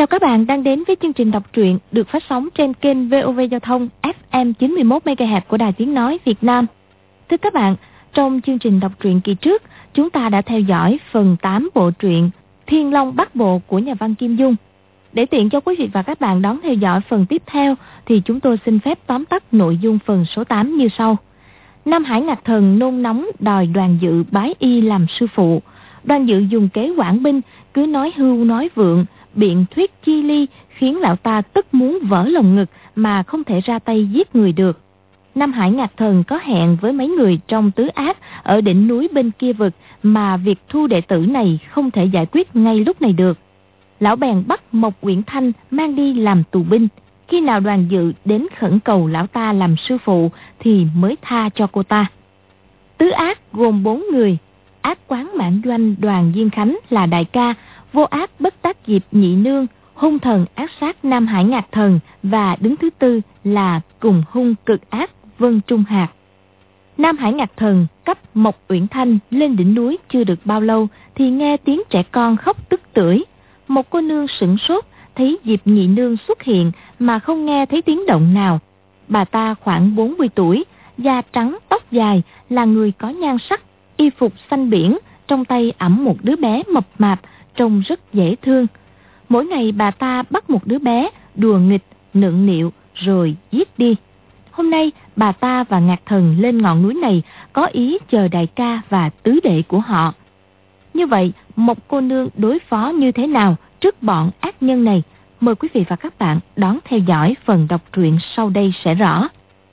Chào các bạn đang đến với chương trình đọc truyện được phát sóng trên kênh VOV Giao thông FM 91 MHz của Đài Tiếng nói Việt Nam. Thưa các bạn, trong chương trình đọc truyện kỳ trước, chúng ta đã theo dõi phần 8 bộ truyện Thiên Long Bát Bộ của nhà văn Kim Dung. Để tiện cho quý vị và các bạn đón theo dõi phần tiếp theo thì chúng tôi xin phép tóm tắt nội dung phần số 8 như sau. Nam Hải Ngạc Thần nôn nóng đòi Đoàn Dự bái y làm sư phụ. Đoàn Dự dùng kế quản binh, cứ nói hưu nói vượng, biện thuyết chi ly, khiến lão ta tức muốn vỡ lồng ngực mà không thể ra tay giết người được. Nam Hải Ngạc Thần có hẹn với mấy người trong tứ ác ở đỉnh núi bên kia vực, mà việc thu đệ tử này không thể giải quyết ngay lúc này được. Lão bèn bắt Mộc Uyển Thanh mang đi làm tù binh. Khi nào Đoàn Dự đến khẩn cầu lão ta làm sư phụ thì mới tha cho cô ta. Tứ ác gồm 4 người. Ác Quán Mãn Doanh Đoàn Diên Khánh là đại ca, vô ác bất tác Diệp Nhị Nương, hung thần ác sát Nam Hải Ngạc Thần, và đứng thứ tư là cùng hung cực ác Vân Trung Hạc. Nam Hải Ngạc Thần cấp Mộc Uyển Thanh lên đỉnh núi chưa được bao lâu thì nghe tiếng trẻ con khóc tức tưởi. Một cô nương sửng sốt thấy Diệp Nhị Nương xuất hiện mà không nghe thấy tiếng động nào. Bà ta khoảng 40 tuổi, da trắng tóc dài, là người có nhan sắc, y phục xanh biển, trong tay ẵm một đứa bé mập mạp, trông rất dễ thương. Mỗi ngày bà ta bắt một đứa bé, đùa nghịch, nựng nịu, rồi giết đi. Hôm nay bà ta và Ngạc Thần lên ngọn núi này có ý chờ đại ca và tứ đệ của họ. Như vậy, một cô nương đối phó như thế nào trước bọn ác nhân này? Mời quý vị và các bạn đón theo dõi phần đọc truyện sau đây sẽ rõ.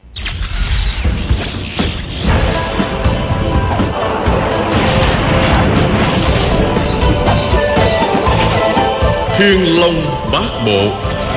Thiên Long Bát Bộ.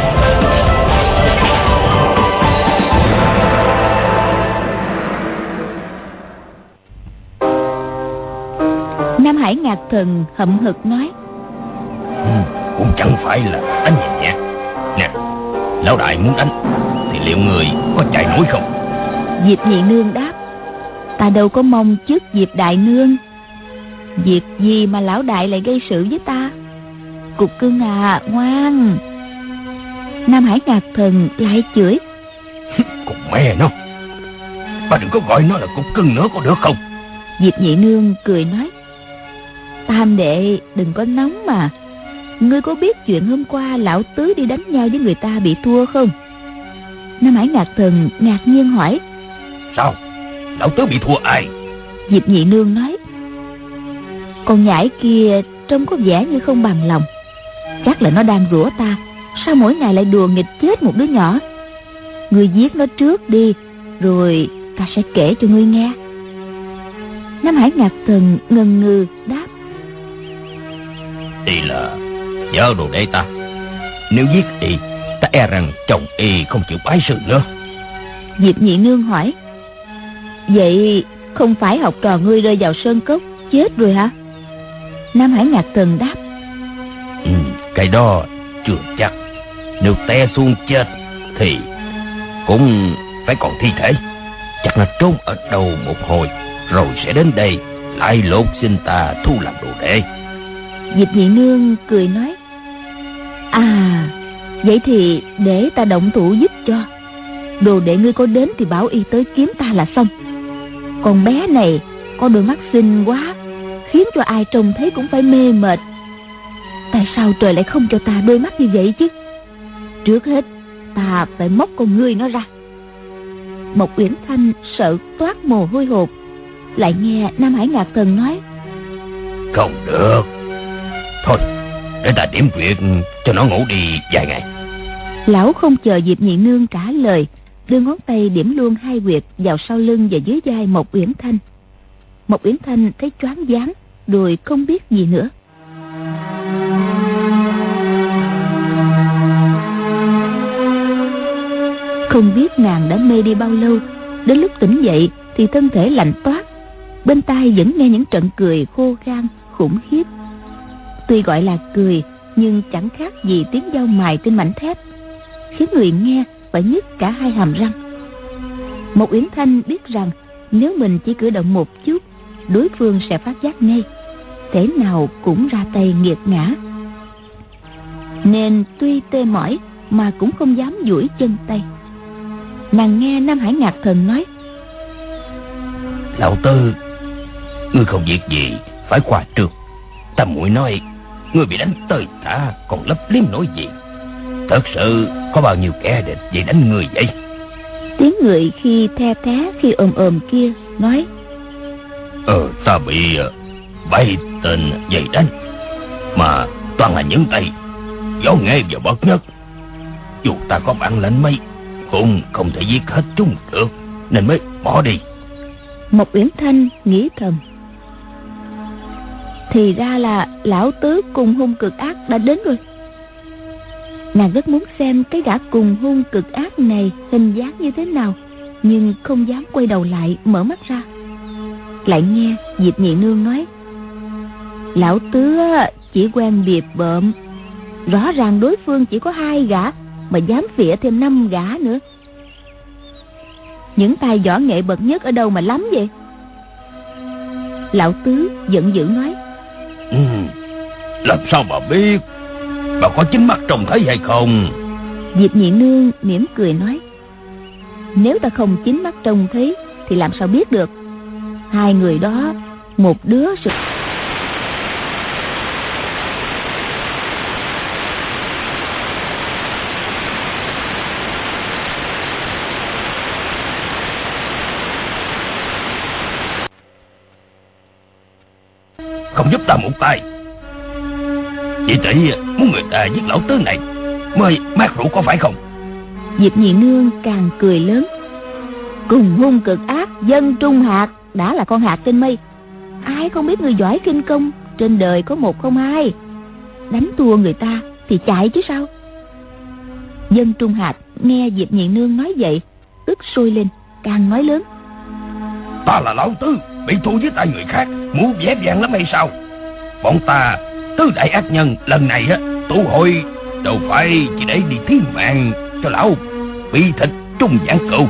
Nam Hải Ngạc Thần hậm hực nói: cũng chẳng phải là đánh nhẹ nhẹ. Nè, lão đại muốn đánh thì liệu người có chạy nổi không? Diệp Nhị Nương đáp: ta đâu có mong trước Diệp đại nương. Việc gì mà lão đại lại gây sự với ta? Cục cưng à, ngoan. Nam Hải Ngạc Thần lại chửi: Cục mẹ nó, bà đừng có gọi nó là cục cưng nữa có được không? Diệp Nhị Nương cười nói: Tam đệ đừng có nóng mà. Ngươi có biết chuyện hôm qua lão tứ đi đánh nhau với người ta bị thua không? Nam Hải Ngạc Thần ngạc nhiên hỏi: Sao? Lão tứ bị thua ai? Diệp Nhị Nương nói: con nhãi kia trông có vẻ như không bằng lòng. Chắc là nó đang rủa ta, sao mỗi ngày lại đùa nghịch chết một đứa nhỏ. Ngươi giết nó trước đi, rồi ta sẽ kể cho ngươi nghe. Nam Hải Ngạc Thần ngần ngừ đáp: Y là vợ đồ đệ ta. Nếu giết Y, ta e rằng chồng Y không chịu bái sư nữa. Diệp Nhị Nương hỏi: vậy không phải học trò ngươi rơi vào sơn cốc chết rồi hả? Nam Hải Ngạc Thần đáp: cái đó chưa chắc. Nếu té xuống chết thì cũng phải còn thi thể. Chắc là trốn ở đâu một hồi, rồi sẽ đến đây lại lột xin ta thu làm đồ đệ. Diệp Nhị Nương cười nói: à, vậy thì để ta động thủ giúp cho. Đồ đệ ngươi có đến thì bảo y tới kiếm ta là xong. Con bé này có đôi mắt xinh quá, khiến cho ai trông thấy cũng phải mê mệt. Tại sao trời lại không cho ta đôi mắt như vậy chứ? Trước hết ta phải móc con ngươi nó ra. Mộc Uyển Thanh sợ toát mồ hôi hột, lại nghe Nam Hải Ngạc Thần nói: không được. Thôi, để ta điểm huyệt cho nó ngủ đi vài ngày. Lão không chờ Diệp Nhị Nương trả lời, đưa ngón tay điểm luôn 2 huyệt vào sau lưng và dưới vai Mộc Uyển Thanh. Mộc Uyển Thanh thấy choáng váng, rồi không biết gì nữa. Không biết nàng đã mê đi bao lâu, đến lúc tỉnh dậy thì thân thể lạnh toát, bên tai vẫn nghe những trận cười khô khan khủng khiếp. Tuy gọi là cười, nhưng chẳng khác gì tiếng dao mài trên mảnh thép, khiến người nghe phải nhức cả 2 hàm răng. Mộc Uyển Thanh biết rằng nếu mình chỉ cử động một chút, đối phương sẽ phát giác ngay, thể nào cũng ra tay nghiệt ngã. nên tuy tê mỏi mà cũng không dám duỗi chân tay. Nàng nghe Nam Hải Ngạc Thần nói: Lão Tư, ngươi không việc gì phải qua trường. Ta muội nói ngươi bị đánh tơi tả còn lấp liếm nổi gì. Thật sự có bao nhiêu kẻ địch vậy đánh ngươi vậy? Tiếng người khi the thé khi ồm kia nói: Ta bị 7 tên vậy đánh, mà toàn là những tay võ nghệ và bậc nhất. Dù ta có bản lĩnh mấy cũng không thể giết hết chúng được, nên mới bỏ đi. Mộc Uyển Thanh nghĩ thầm: thì ra là lão tứ cùng hung cực ác đã đến rồi. Nàng rất muốn xem cái gã cùng hung cực ác này hình dáng như thế nào, nhưng không dám quay đầu lại mở mắt ra. Lại nghe Diệp Nhị Nương nói: lão tứ chỉ quen bịp bợm, rõ ràng đối phương chỉ có 2 gã mà dám phịa thêm 5 gã nữa. Những tay võ nghệ bậc nhất ở đâu mà lắm vậy? Lão tứ giận dữ nói: làm sao bà biết? Bà có chính mắt trông thấy hay không? Diệp Nhị Nương mỉm cười nói: nếu ta không chính mắt trông thấy thì làm sao biết được? 2 người đó, một đứa không giúp ta một tay. Chị tỷ muốn người ta giết lão tứ này mới mát rượu có phải không? Diệp Nhị Nương càng cười lớn: cùng hung cực ác Dân Trung Hạc đã là con hạt trên mây, ai không biết người giỏi khinh công trên đời có 1 không 2. Đánh thua người ta thì chạy chứ sao? Dân Trung Hạc nghe Diệp Nhị Nương nói vậy, tức sôi lên, càng nói lớn: ta là lão tứ bị thua với tay người khác, muốn dễ dàng lắm hay sao? Bọn ta tứ đại ác nhân lần này tụ hội đâu phải chỉ để đi thí mạng cho lão bị thịt trung giảng cựu.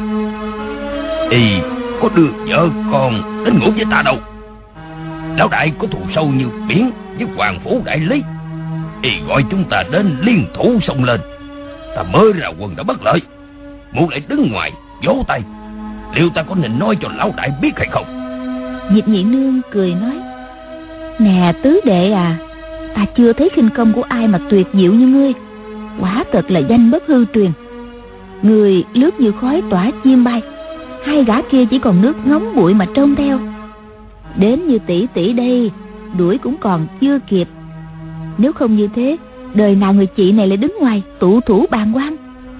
Y có đưa vợ con đến ngủ với ta đâu. Lão đại có thù sâu như biển với Hoàng Phủ đại lý. Y gọi chúng ta đến liên thủ xông lên. Ta mới ra quân đã bất lợi, muốn lại đứng ngoài vỗ tay. Liệu ta có nên nói cho lão đại biết hay không? Diệp Nhị Nương cười nói: nè tứ đệ à, ta chưa thấy khinh công của ai mà tuyệt diệu như ngươi. Quả thật là danh bất hư truyền. Người lướt như khói tỏa chim bay, 2 gã kia chỉ còn nước ngóng bụi mà trông theo. Đến như tỷ tỷ đây, đuổi cũng còn chưa kịp. Nếu không như thế, đời nào người chị này lại đứng ngoài tụ thủ bàn quan.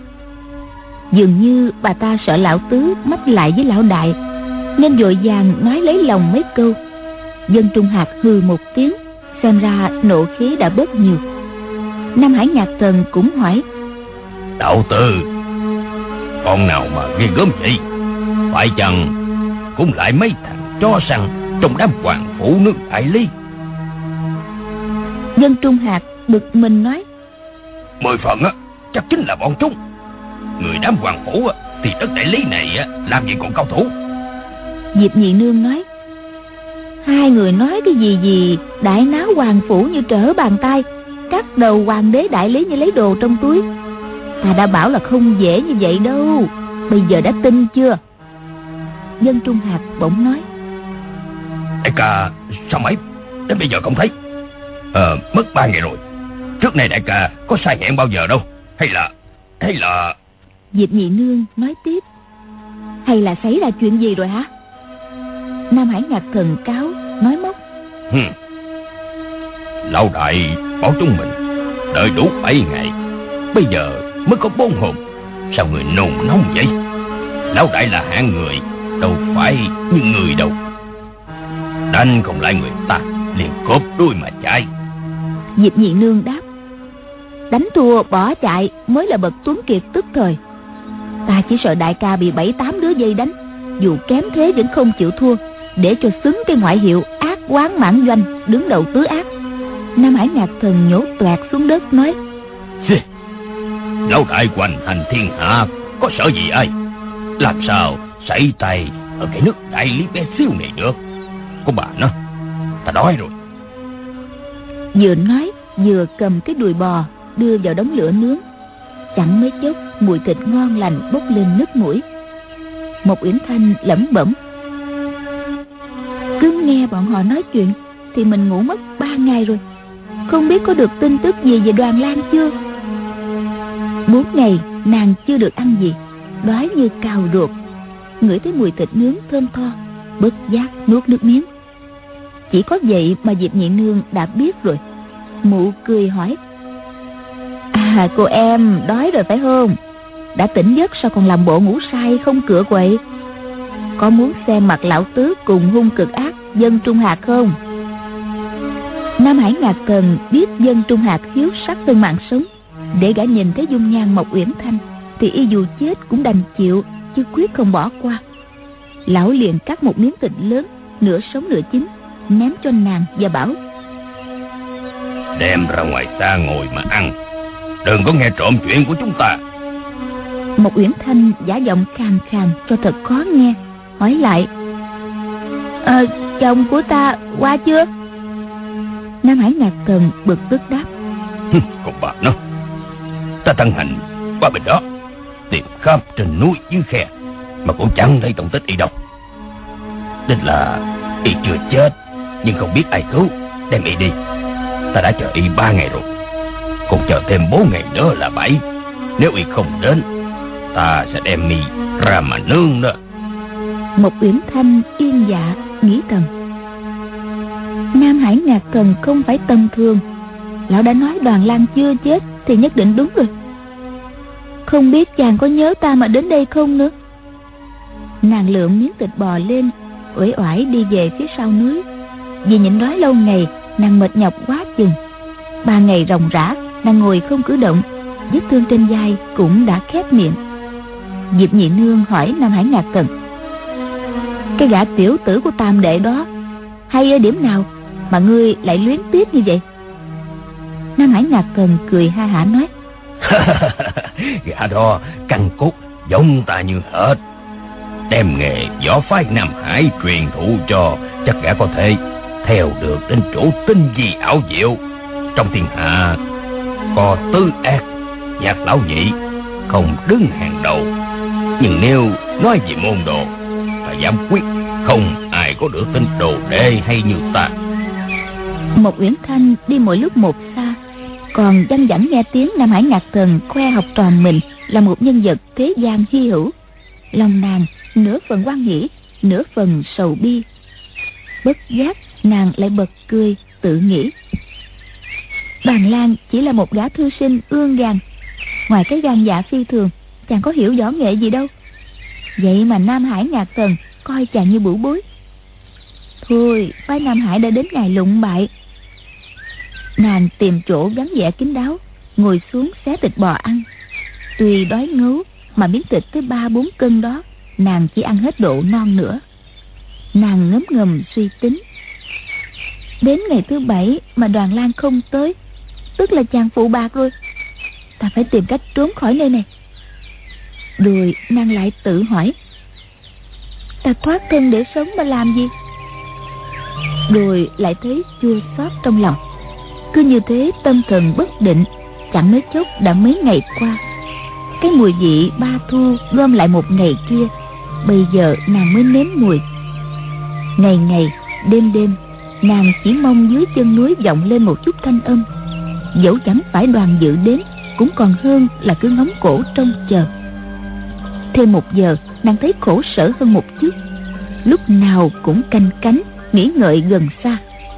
Dường như bà ta sợ lão tứ mách lại với lão đại, nên vội vàng nói lấy lòng mấy câu. Dân Trung Hạc hừ một tiếng, xem ra nộ khí đã bớt nhiều. Nam Hải Nhạc Thần cũng hỏi: đạo tư, con nào mà ghê gớm vậy? Phải chăng cũng lại mấy thằng chó săn trong đám Hoàng Phủ nước đại lý? Dân Trung Hạc bực mình nói: 10 phần chắc chính là bọn chúng. Người đám Hoàng Phủ thì đất đại lý này làm gì còn cao thủ. Diệp Nhị Nương nói: 2 người nói cái gì đại náo Hoàng Phủ như trở bàn tay, cắt đầu hoàng đế đại lý như lấy đồ trong túi. Ta đã bảo là không dễ như vậy đâu, bây giờ đã tin chưa? Dân Trung Hạc bỗng nói: đại ca, sao mãi đến bây giờ không thấy? Mất 3 ngày rồi. Trước này đại ca có sai hẹn bao giờ đâu? Hay là... Diệp Nhị Nương nói tiếp: hay là xảy ra chuyện gì rồi hả? Nam Hải Nhạc Thần cáo nói móc: lão đại bảo chúng mình đợi đủ 7 ngày, bây giờ mới có 4 hôm. Sao người nôn nóng vậy? Lão đại là hạng người, đâu phải như người đâu. Đánh không lại người ta liền cốp đuôi mà chạy. Diệp Nhị Nương đáp: đánh thua bỏ chạy mới là bậc tuấn kiệt tức thời. Ta chỉ sợ đại ca bị 7-8 đứa dây đánh, dù kém thế vẫn không chịu thua, để cho xứng cái ngoại hiệu ác quán mãn doanh, đứng đầu tứ ác. Nam Hải Nhạc Thần nhổ toẹt xuống đất nói: lão đại hoành hành thiên hạ, có sợ gì ai? Làm sao xảy tay ở cái nước đại lý bé xíu này được? Có bà nó, ta đói rồi. Vừa nói vừa cầm cái đùi bò đưa vào đống lửa nướng. Chẳng mấy chốc mùi thịt ngon lành bốc lên nức mũi. Một Uyển Thanh lẩm bẩm: cứ nghe bọn họ nói chuyện thì mình ngủ mất 3 ngày rồi, không biết có được tin tức gì về Đoàn Lang chưa. 4 ngày nàng chưa được ăn gì, đói như cào ruột. Ngửi thấy mùi thịt nướng thơm tho, bất giác nuốt nước miếng. Chỉ có vậy mà Diệp Nhị Nương đã biết rồi. Mụ cười hỏi: à, cô em đói rồi phải không? Đã tỉnh giấc sao còn làm bộ ngủ say không cửa quậy? Có muốn xem mặt lão tứ cùng hung cực ác Dân Trung Hạc không? Nam Hải Ngạc Cần biết Dân Trung Hạc hiếu sắc hơn mạng sống. Để gã nhìn thấy dung nhan Mộc Uyển Thanh thì y dù chết cũng đành chịu, chứ quyết không bỏ qua. Lão liền cắt một miếng thịt lớn, nửa sống nửa chín, ném cho nàng và bảo: đem ra ngoài xa ngồi mà ăn, đừng có nghe trộm chuyện của chúng ta. Mộc Uyển Thanh giả giọng khàn khàn cho thật khó nghe, hỏi lại: chồng của ta qua chưa? Nam Hải Ngạc Cần bực tức đáp: con bà nó, ta thân hành qua bên đó tìm khắp trên núi dưới khe mà cũng chẳng thấy tung tích y đâu. Định là y chưa chết, nhưng không biết ai cứu đem y đi. Ta đã chờ y 3 ngày rồi, còn chờ thêm 4 ngày nữa là 7. Nếu y không đến, ta sẽ đem y ra mà nương đó. Mộc Uyển Thanh yên dạ nghĩ thầm: Nam Hải Ngạc Cần không phải tầm thường. Lão đã nói Đoàn Lang chưa chết thì nhất định đúng rồi. Không biết chàng có nhớ ta mà đến đây không nữa. Nàng lượm miếng thịt bò lên, uể oải đi về phía sau núi. Vì nhịn đói lâu ngày, nàng mệt nhọc quá chừng. 3 ngày ròng rã, nàng ngồi không cử động, vết thương trên vai cũng đã khép miệng. Diệp Nhị Nương hỏi Nam Hải Ngạc Cần: cái gã tiểu tử của Tam đệ đó hay ở điểm nào mà ngươi lại luyến tiếc như vậy? Nam Hải Ngạc Cần cười ha hả nói: gã đó căn cốt giống ta như hệt. Đem nghề võ phái Nam Hải truyền thụ cho, chắc gã có thể theo được đến chỗ tinh vi ảo diệu. Trong thiên hạ có tứ ác, Nhạc lão nhị không đứng hàng đầu, nhưng nếu nói về môn đồ, ta dám quyết không ai có được tên đồ đệ hay như ta. Mộc Uyển Thanh đi mỗi lúc một xa, còn văng vẳng nghe tiếng Nam Hải Ngạc Thần khoe học trò mình là một nhân vật thế gian hy hữu. Lòng nàng nửa phần hoan hỉ, nửa phần sầu bi. Bất giác nàng lại bật cười, tự nghĩ: Đoàn Lang chỉ là một gã thư sinh ương gàn, ngoài cái gan dạ phi thường, chàng có hiểu võ nghệ gì đâu. Vậy mà Nam Hải Ngạc Thần coi chàng như bửu bối. Thôi, phái Nam Hải đã đến ngày lụng bại. Nàng tìm chỗ vắng vẻ kín đáo, ngồi xuống xé thịt bò ăn. Tuy đói ngấu mà miếng thịt tới 3-4 cân đó, nàng chỉ ăn hết độ non nữa. Nàng ngấm ngầm suy tính: đến ngày thứ 7 mà Đoàn Lang không tới, tức là chàng phụ bạc rồi. Ta phải tìm cách trốn khỏi nơi này. Rồi nàng lại tự hỏi: ta thoát thân để sống mà làm gì? Rồi lại thấy chua xót trong lòng. Cứ như thế tâm thần bất định, chẳng mấy chốc đã mấy ngày qua. Cái mùi vị ba thu gom lại một ngày kia, bây giờ nàng mới nếm mùi. Ngày ngày, đêm đêm, nàng chỉ mong dưới chân núi vọng lên một chút thanh âm. Dẫu chẳng phải Đoàn Dự đến, cũng còn hơn là cứ ngóng cổ trông chờ. Thêm 1 giờ, nàng thấy khổ sở hơn một chút. Lúc nào cũng canh cánh, nghĩ ngợi gần xa.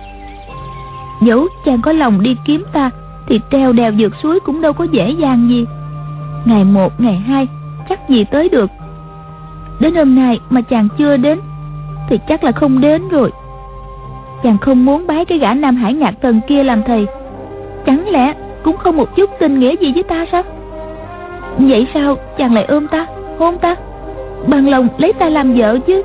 Dẫu chàng có lòng đi kiếm ta, thì treo đèo vượt suối cũng đâu có dễ dàng gì. Ngày 1, ngày 2 chắc gì tới được. Đến hôm nay mà chàng chưa đến, thì chắc là không đến rồi. Chàng không muốn bái cái gã Nam Hải Ngạc Thần kia làm thầy, chẳng lẽ cũng không một chút tình nghĩa gì với ta sao? Vậy sao chàng lại ôm ta, hôn ta, bằng lòng lấy ta làm vợ chứ?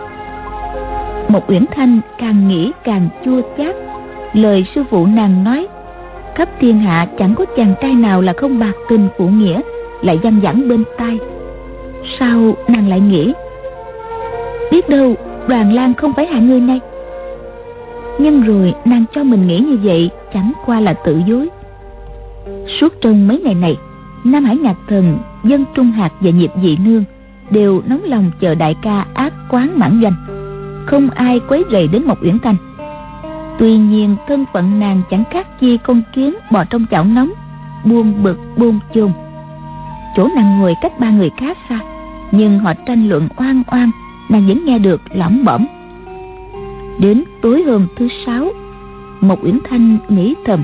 Mộc Uyển Thanh càng nghĩ càng chua chát. Lời sư phụ nàng nói khắp thiên hạ chẳng có chàng trai nào là không bạc tình phụ nghĩa, lại văng vẳng bên tai. Sao nàng lại nghĩ biết đâu Đoàn Lang không phải hạng người này? Nhưng rồi nàng cho mình nghĩ như vậy chẳng qua là tự dối. Suốt trong mấy ngày này, Nam Hải Ngạc Thần, Dân Trung Hạt và Diệp Dị Nương đều nóng lòng chờ đại ca ác quán mãn doanh, không ai quấy rầy đến Mộc Uyển Thanh. Tuy nhiên thân phận nàng chẳng khác chi con kiến bò trong chảo nóng, buông bực buông chôn. Chỗ nàng ngồi cách ba người khá xa, nhưng họ tranh luận oan oan, nàng vẫn nghe được lẩm bẩm. Đến tối hôm thứ 6, Mộc Uyển Thanh nghĩ thầm: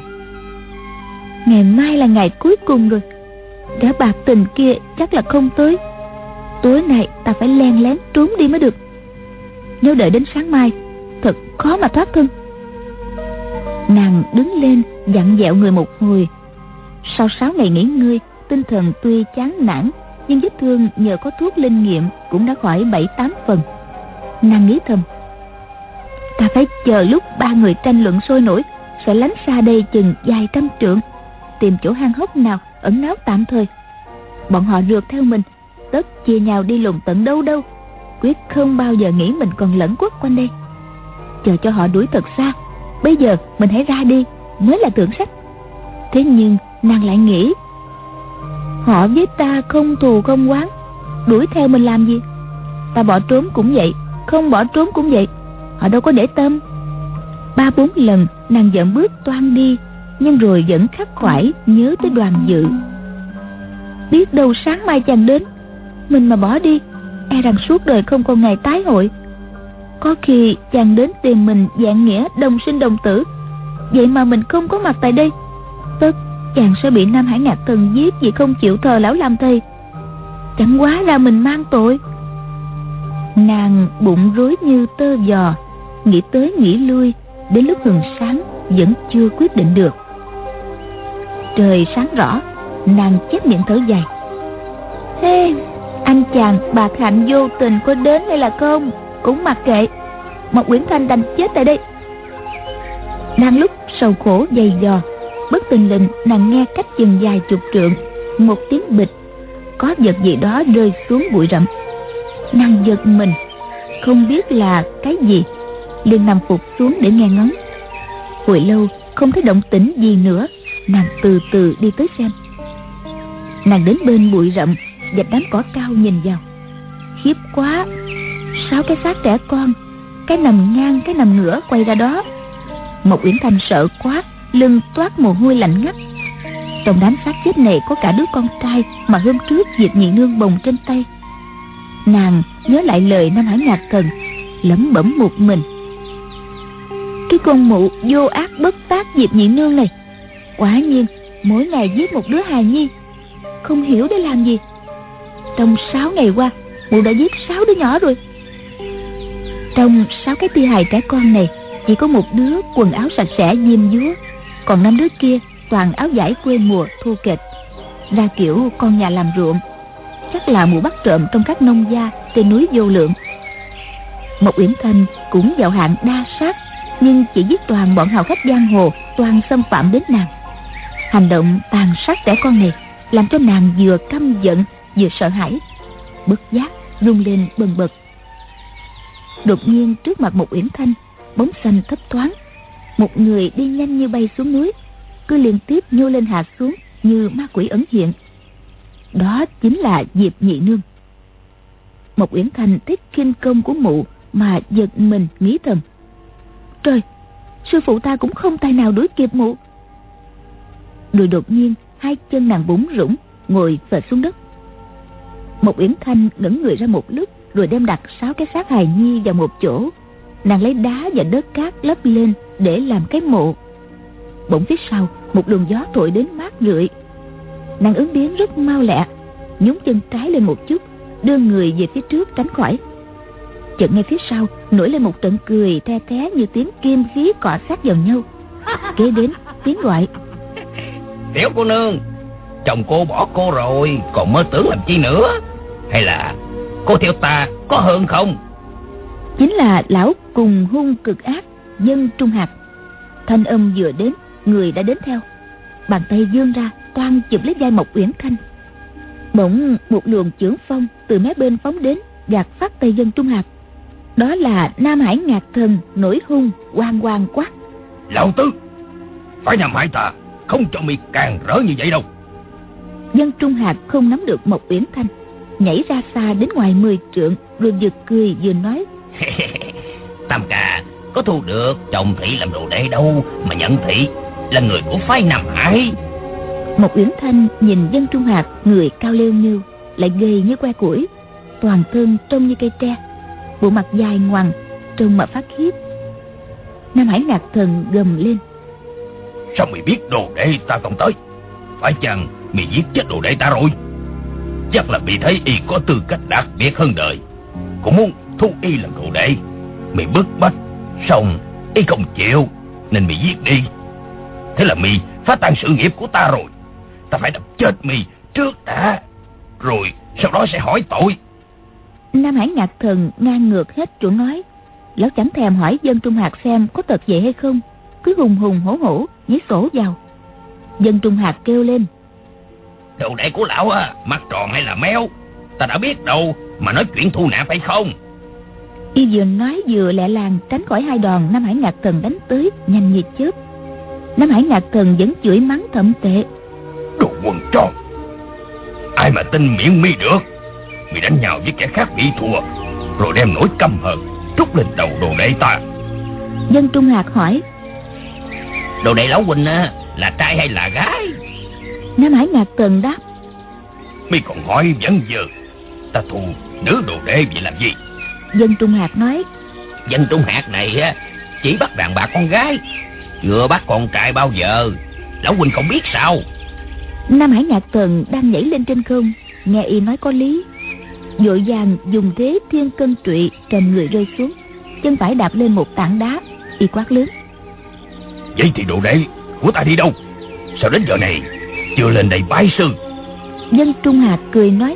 ngày mai là ngày cuối cùng rồi, gã bạc tình kia chắc là không tới. Tối nay ta phải len lén trốn đi mới được. Nếu đợi đến sáng mai, thật khó mà thoát thân. Nàng đứng lên dặn dẹo người một hồi. Sau 6 ngày nghỉ ngơi, tinh thần tuy chán nản, nhưng vết thương nhờ có thuốc linh nghiệm cũng đã khỏi 7-8 phần. Nàng nghĩ thầm: ta phải chờ lúc ba người tranh luận sôi nổi, sẽ lánh xa đây chừng vài trăm trượng, tìm chỗ hang hốc nào ẩn náu tạm thời. Bọn họ rượt theo mình, tất chia nhau đi lùng tận đâu đâu, quyết không bao giờ nghĩ mình còn lẫn quất quanh đây. Chờ cho họ đuổi thật xa, bây giờ mình hãy ra đi mới là thượng sách. Thế nhưng nàng lại nghĩ, họ với ta không thù không oán, đuổi theo mình làm gì? Ta bỏ trốn cũng vậy, không bỏ trốn cũng vậy, họ đâu có để tâm. 3-4 lần nàng dậm bước toan đi, nhưng rồi vẫn khắc khoải nhớ tới Đoàn Dự. Biết đâu sáng mai chàng đến, mình mà bỏ đi, e rằng suốt đời không còn ngày tái hội. Có khi chàng đến tìm mình dạng nghĩa đồng sinh đồng tử, vậy mà mình không có mặt tại đây, tất chàng sẽ bị Nam Hải Ngạc Thần giết vì không chịu thờ lão làm thầy. Chẳng quá ra mình mang tội. Nàng bụng rối như tơ giò, nghĩ tới nghĩ lui, đến lúc hừng sáng vẫn chưa quyết định được. Trời sáng rõ, nàng chép miệng thở dài. Thế anh chàng Bạc Hạnh vô tình có đến hay là không cũng mặc kệ, Mộc Uyển Thanh đành chết tại đây. Đang lúc sầu khổ dày dò, bất tình lình nàng nghe cách chừng vài chục trượng một tiếng bịch, có vật gì đó rơi xuống bụi rậm. Nàng giật mình, không biết là cái gì, liền nằm phục xuống để nghe ngóng. Hồi lâu không thấy động tĩnh gì nữa, nàng từ từ đi tới xem. Nàng đến bên bụi rậm và đám cỏ cao nhìn vào, khiếp quá, 6 cái xác trẻ con, cái nằm ngang cái nằm ngửa quay ra đó. Mộc Uyển Thanh sợ quá, lưng toát mồ hôi lạnh ngắt. Trong đám xác chết này có cả đứa con trai mà hôm trước Diệp Nhị Nương bồng trên tay. Nàng nhớ lại lời Nam Hải Ngạc Thần, lẩm bẩm một mình: cái con mụ vô ác bất tác Diệp Nhị Nương này, quả nhiên mỗi ngày giết một đứa hài nhi, không hiểu để làm gì. Trong 6 ngày qua, mụ đã giết 6 đứa nhỏ rồi. Trong 6 cái thi hài trẻ con này, chỉ có một đứa quần áo sạch sẽ diêm dúa, còn 5 đứa kia toàn áo vải quê mùa thô kệch, ra kiểu con nhà làm ruộng. Chắc là mụ bắt trộm trong các nông gia trên núi Vô Lượng. Mộc Uyển Thanh cũng vào hạng đa sát, nhưng chỉ giết toàn bọn hào khách giang hồ toàn xâm phạm đến nàng. Hành động tàn sát trẻ con này làm cho nàng vừa căm giận vừa sợ hãi, bất giác run lên bần bật. Đột nhiên trước mặt Mộc Uyển Thanh, bóng xanh thấp thoáng, một người đi nhanh như bay xuống núi, cứ liên tiếp nhô lên hạ xuống như ma quỷ ẩn hiện. Đó chính là Diệp Nhị Nương. Mộc Uyển Thanh thấy khinh công của mụ mà giật mình nghĩ thầm: trời, sư phụ ta cũng không tài nào đuổi kịp mụ. Rồi đột nhiên 2 chân nàng bủn rủn ngồi phệt xuống đất. Mộc Uyển Thanh ngẩng người ra một lúc, rồi đem đặt 6 cái xác hài nhi vào một chỗ. Nàng lấy đá và đất cát lấp lên để làm cái mộ. Bỗng phía sau một luồng gió thổi đến mát rượi. Nàng ứng biến rất mau lẹ, nhún chân trái lên một chút, đưa người về phía trước tránh khỏi. Chợt ngay phía sau nổi lên một trận cười the thé như tiếng kim khí cọ sát vào nhau. Kế đến tiếng gọi: Tiểu cô nương, chồng cô bỏ cô rồi, còn mơ tưởng làm chi nữa? Hay là cô theo ta có hơn không? Chính là lão cùng hung cực ác Dân Trung Hạt. Thanh âm vừa đến, người đã đến theo. Bàn tay vươn ra toan chụp lấy vai Mộc Uyển Thanh. Bỗng một luồng chưởng phong từ mé bên phóng đến, gạt phát tay Dân Trung Hạt. Đó là Nam Hải Ngạc Thần nổi hung oang oang quát: Lão tứ, phải nhằm hại ta, không cho mi càng rỡ như vậy đâu. Dân Trung Hạc không nắm được Mộc Uyển Thanh, nhảy ra xa đến ngoài 10 trượng, rồi vừa cười vừa nói: Tam ca có thu được chồng thị làm đồ đệ đâu mà nhận thị là người của phái Nam Hải. Mộc Uyển Thanh nhìn Dân Trung Hạc, người cao lêu nghêu, lại gầy như que củi, toàn thân trông như cây tre, bộ mặt dài ngoằng, trông mà phát khiếp. Nam Hải Ngạc Thần gầm lên: Sao mày biết đồ đệ ta không tới? Phải chăng mày giết chết đồ đệ ta rồi? Chắc là mày thấy y có tư cách đặc biệt hơn đời, cũng muốn thu y làm đồ đệ. Mày bức bách, xong y không chịu nên mày giết đi. Thế là mày phá tan sự nghiệp của ta rồi. Ta phải đập chết mày trước đã, rồi sau đó sẽ hỏi tội. Nam Hải Ngạc Thần ngang ngược hết chỗ nói. Lão chẳng thèm hỏi Dân Trung Hạc xem có thật vậy hay không, cứ hùng hùng hổ hổ nhảy sổ vào. Dân Trung Hạc kêu lên: Đồ đệ của lão á, mắt tròn hay là méo? Ta đã biết đâu mà nói chuyện thu nạp hay không. Y vừa nói vừa lẹ làng tránh khỏi hai đòn Nam Hải Ngạc Thần đánh tới nhanh như chớp. Nam Hải Ngạc Thần vẫn chửi mắng thậm tệ: Đồ quần tròn, ai mà tin miệng mi được? Mày đánh nhau với kẻ khác bị thua, rồi đem nỗi căm hờn trút lên đầu đồ đệ ta. Dân Trung Hạc hỏi: Đồ đệ lão huynh á, là trai hay là gái? Nam Hải Ngạc Thần đáp: Mi còn hỏi vẫn giờ. Ta thu nữ đồ đệ vậy làm gì? Dân Trung Hạc nói: Dân Trung Hạc này á, chỉ bắt đàn bà con gái, chưa bắt con trai bao giờ. Lão huynh không biết sao? Nam Hải Ngạc Thần đang nhảy lên trên không, nghe y nói có lý, vội vàng dùng thế thiên cân trụy trầm người rơi xuống, chân phải đạp lên một tảng đá. Y quát lớn: Vậy thì đồ đệ của ta đi đâu? Sao đến giờ này chưa lên đây bái sư? Dân Trung Hạc cười nói: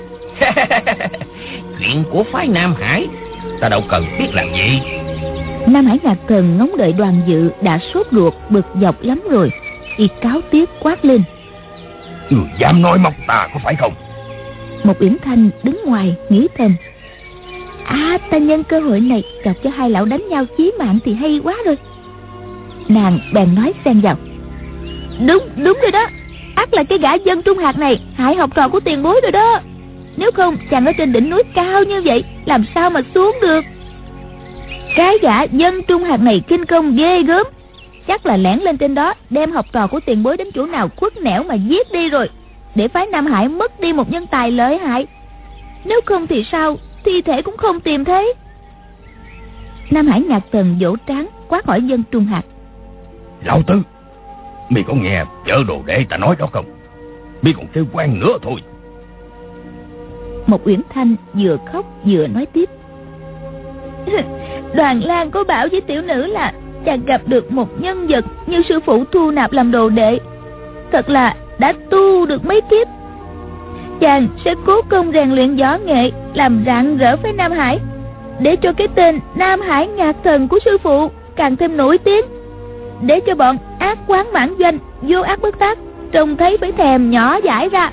Chuyện của phái Nam Hải ta đâu cần biết làm gì. Nam Hải Ngạc Thần ngóng đợi Đoàn Dự đã sốt ruột bực dọc lắm rồi, y cáo tiếc quát lên: Người dám nói móc ta có phải không? Mộc Uyển Thanh đứng ngoài nghĩ thầm: ta nhân cơ hội này chọc cho hai lão đánh nhau chí mạng thì hay quá rồi. Nàng bèn nói xen vào: Đúng rồi đó, ắt là cái gã Dân Trung Hạc này hại học trò của tiền bối rồi đó. Nếu không chàng ở trên đỉnh núi cao như vậy làm sao mà xuống được. Cái gã Dân Trung Hạc này kinh công ghê gớm, chắc là lẻn lên trên đó đem học trò của tiền bối đến chỗ nào khuất nẻo mà giết đi rồi, để phái Nam Hải mất đi một nhân tài lợi hại. Nếu không thì sao, thi thể cũng không tìm thấy. Nam Hải Ngạc Thần vỗ trán quát hỏi Dân Trung Hạc: Lão Tứ, mi có nghe vợ đồ đệ ta nói đó không? Mi còn kêu quan nữa thôi. Mộc Uyển Thanh vừa khóc vừa nói tiếp: Đoàn Lang có bảo với tiểu nữ là chàng gặp được một nhân vật như sư phụ thu nạp làm đồ đệ, thật là đã tu được mấy kiếp. Chàng sẽ cố công rèn luyện võ nghệ, làm rạng rỡ với Nam Hải, để cho cái tên Nam Hải Ngạc Thần của sư phụ càng thêm nổi tiếng, để cho bọn ác quán mãn doanh vô ác bất tác trông thấy phải thèm nhỏ dãi ra.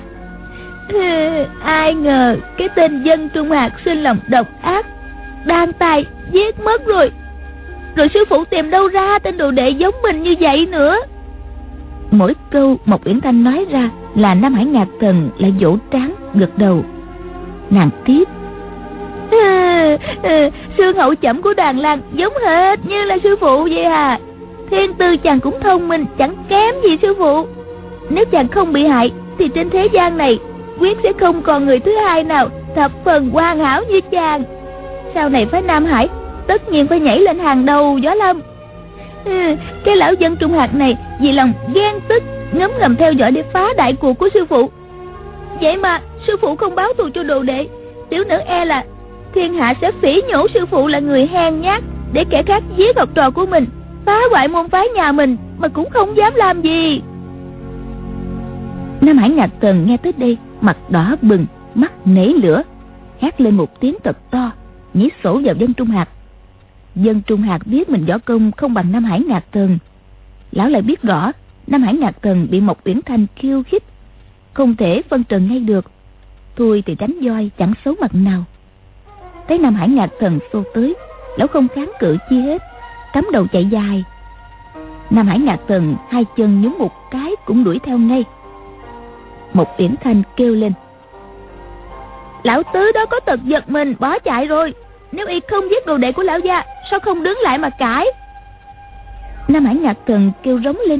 Ai ngờ cái tên Dân Trung Hạc sinh lòng độc ác, đan tài giết mất rồi. Rồi sư phụ tìm đâu ra tên đồ đệ giống mình như vậy nữa. Mỗi câu Mộc Uyển Thanh nói ra là Nam Hải Ngạc Thần lại vỗ trán gật đầu. Nàng tiếp: Xương hậu chẩm của Đoàn Lang giống hệt như là sư phụ vậy à. Thiên tư chàng cũng thông minh chẳng kém gì sư phụ. Nếu chàng không bị hại thì trên thế gian này quyết sẽ không còn người thứ hai nào thập phần hoàn hảo như chàng. Sau này phái Nam Hải tất nhiên phải nhảy lên hàng đầu võ lâm. Cái lão Dân Trung Hạc này vì lòng ghen tức ngấm ngầm theo dõi để phá đại cuộc của sư phụ. Vậy mà sư phụ không báo thù cho đồ đệ, tiểu nữ e là thiên hạ sẽ phỉ nhổ sư phụ là người hèn nhát, để kẻ khác giết học trò của mình, phá hoại môn phái nhà mình mà cũng không dám làm gì. Nam Hải Ngạc Thần nghe tới đây mặt đỏ bừng, mắt nảy lửa, hét lên một tiếng thật to, nhảy sổ vào Dân Trung Hạc. Dân Trung Hạc biết mình võ công không bằng Nam Hải Ngạc Thần. Lão lại biết rõ Nam Hải Ngạc Thần bị Mộc Uyển Thanh khiêu khích, không thể phân trần ngay được, thôi thì tránh voi chẳng xấu mặt nào. Thấy Nam Hải Ngạc Thần xô tới, lão không kháng cự chi hết, cắm đầu chạy dài. Nam Hải Ngạc Thần hai chân nhúng một cái cũng đuổi theo ngay. Một Uyển Thanh kêu lên: lão tứ đó có tật giật mình bỏ chạy rồi. Nếu y không giết đồ đệ của lão gia, sao không đứng lại mà cãi? Nam Hải Ngạc Thần kêu rống lên: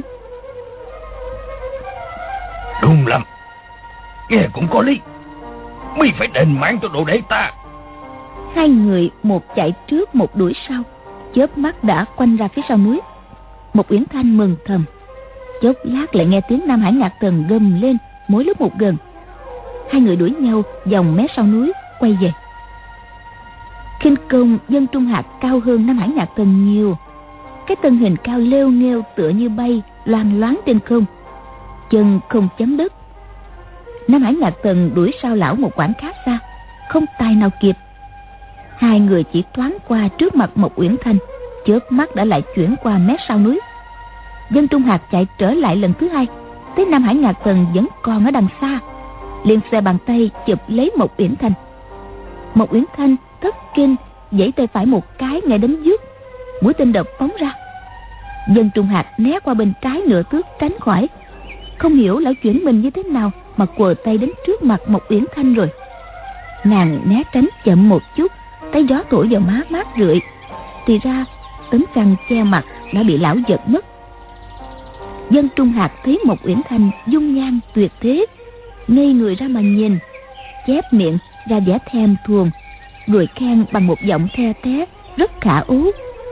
đúng lắm, nghe cũng có lý, mi phải đền mạng cho đồ đệ ta. Hai người một chạy trước một đuổi sau, chớp mắt đã quanh ra phía sau núi. Một Uyển Thanh mừng thầm, chốc lát lại nghe tiếng Nam Hải Ngạc Thần gầm lên mỗi lúc một gần. Hai người đuổi nhau vòng mé sau núi quay về. Khinh công Dân Trung Hạc cao hơn Nam Hải Ngạc Thần nhiều. Cái thân hình cao lêu nghêu tựa như bay loang loáng trên không, chân không chấm đất. Nam Hải Ngạc Thần đuổi sau lão một quãng khá xa, không tài nào kịp. Hai người chỉ thoáng qua trước mặt một Uyển Thanh, chớp mắt đã lại chuyển qua mé sau núi. Dân Trung Hạc chạy trở lại lần thứ hai, thấy Nam Hải Ngạc Thần vẫn còn ở đằng xa, liền xòe bàn tay chụp lấy một Uyển Thanh. Một Uyển Thanh thất kinh giãy tay phải một cái ngay đến dứt, mũi tên đập phóng ra. Dân Trung Hạc né qua bên trái nửa thước tránh khỏi. Không hiểu lão chuyển mình như thế nào mà quờ tay đến trước mặt một Uyển Thanh rồi. Nàng né tránh chậm một chút, thấy gió thổi vào má mát rượi, thì ra tấm khăn che mặt đã bị lão giật mất. Dân Trung Hạc thấy một Uyển Thanh dung nhan tuyệt thế, ngây người ra mà nhìn, chép miệng ra vẻ thèm thuồng, rồi khen bằng một giọng the thé rất khả ú: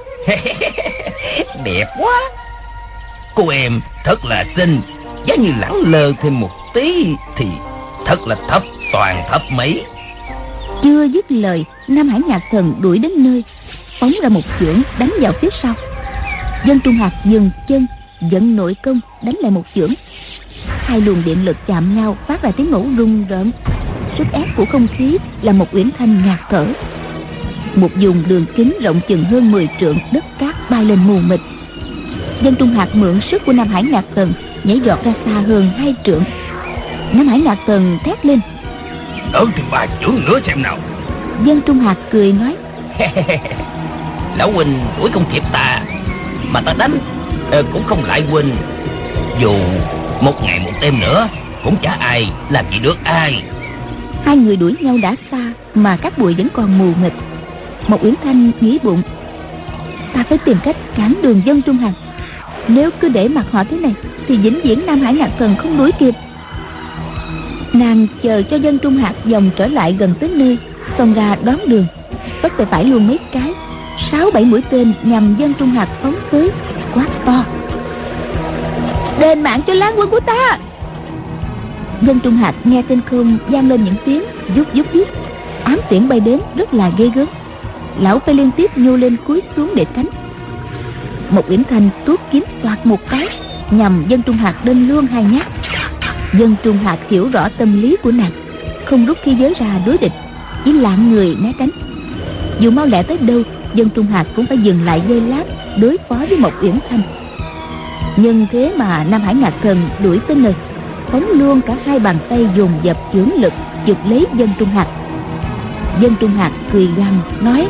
đẹp quá, cô em thật là xinh, giá như lẳng lơ thêm một tí thì thật là thấp toàn thấp mấy. Chưa dứt lời, Nam Hải Ngạc Thần đuổi đến nơi, phóng ra một chưởng đánh vào phía sau. Dân Trung Hạc dừng chân, vận nội công đánh lại một chưởng. Hai luồng điện lực chạm nhau phát ra tiếng nổ rung rợn. Sức ép của không khí là một Uyển Thanh ngạt thở. Một vùng đường kính rộng chừng hơn 10 trượng đất cát bay lên mù mịt. Dân Trung Hạc mượn sức của Nam Hải Ngạc Thần nhảy giọt ra xa hơn 2 trượng. Nam Hải Ngạc Thần thét lên: đỡ thì 3 chưởng nữa xem nào. Dân Trung Hạc cười nói: lão huynh đuổi không kịp ta, mà ta đánh cũng không lại huynh. Dù một ngày một đêm nữa cũng chả ai làm gì được ai. Hai người đuổi nhau đã xa mà các bụi vẫn còn mù mịt. Một Uyển Thanh nghĩ bụng: ta phải tìm cách cản đường Dân Trung Hạc. Nếu cứ để mặc họ thế này thì vĩnh viễn Nam Hải Ngạc Thần không đuổi kịp. Nàng chờ cho Dân Trung Hạc vòng trở lại gần tới nơi, xông ra đón đường, vất tay phải luôn mấy cái, 6-7 mũi tên nhằm Dân Trung Hạc phóng tới, quát to: đền mạng cho lang quân của ta! Dân Trung Hạc nghe trên không vang lên những tiếng vút vút vút, ám tiễn bay đến rất là ghê gớm. Lão phải liên tiếp nhô lên cúi xuống để tránh. Một Uyển Thanh tuốt kiếm toạc một cái nhằm Dân Trung Hạc đâm luôn 2 nhát. Dân Trung Hạc hiểu rõ tâm lý của nàng, không rút khí giới ra đối địch, chỉ lạng người né tránh. Dù mau lẹ tới đâu, Dân Trung Hạc cũng phải dừng lại giây lát đối phó với một Uyển Thanh. Nhưng thế mà Nam Hải Ngạc Thần đuổi tới nơi, phóng luôn cả 2 bàn tay dồn dập chưởng lực chụp lấy Dân Trung Hạc. Dân Trung Hạc cười gằn nói: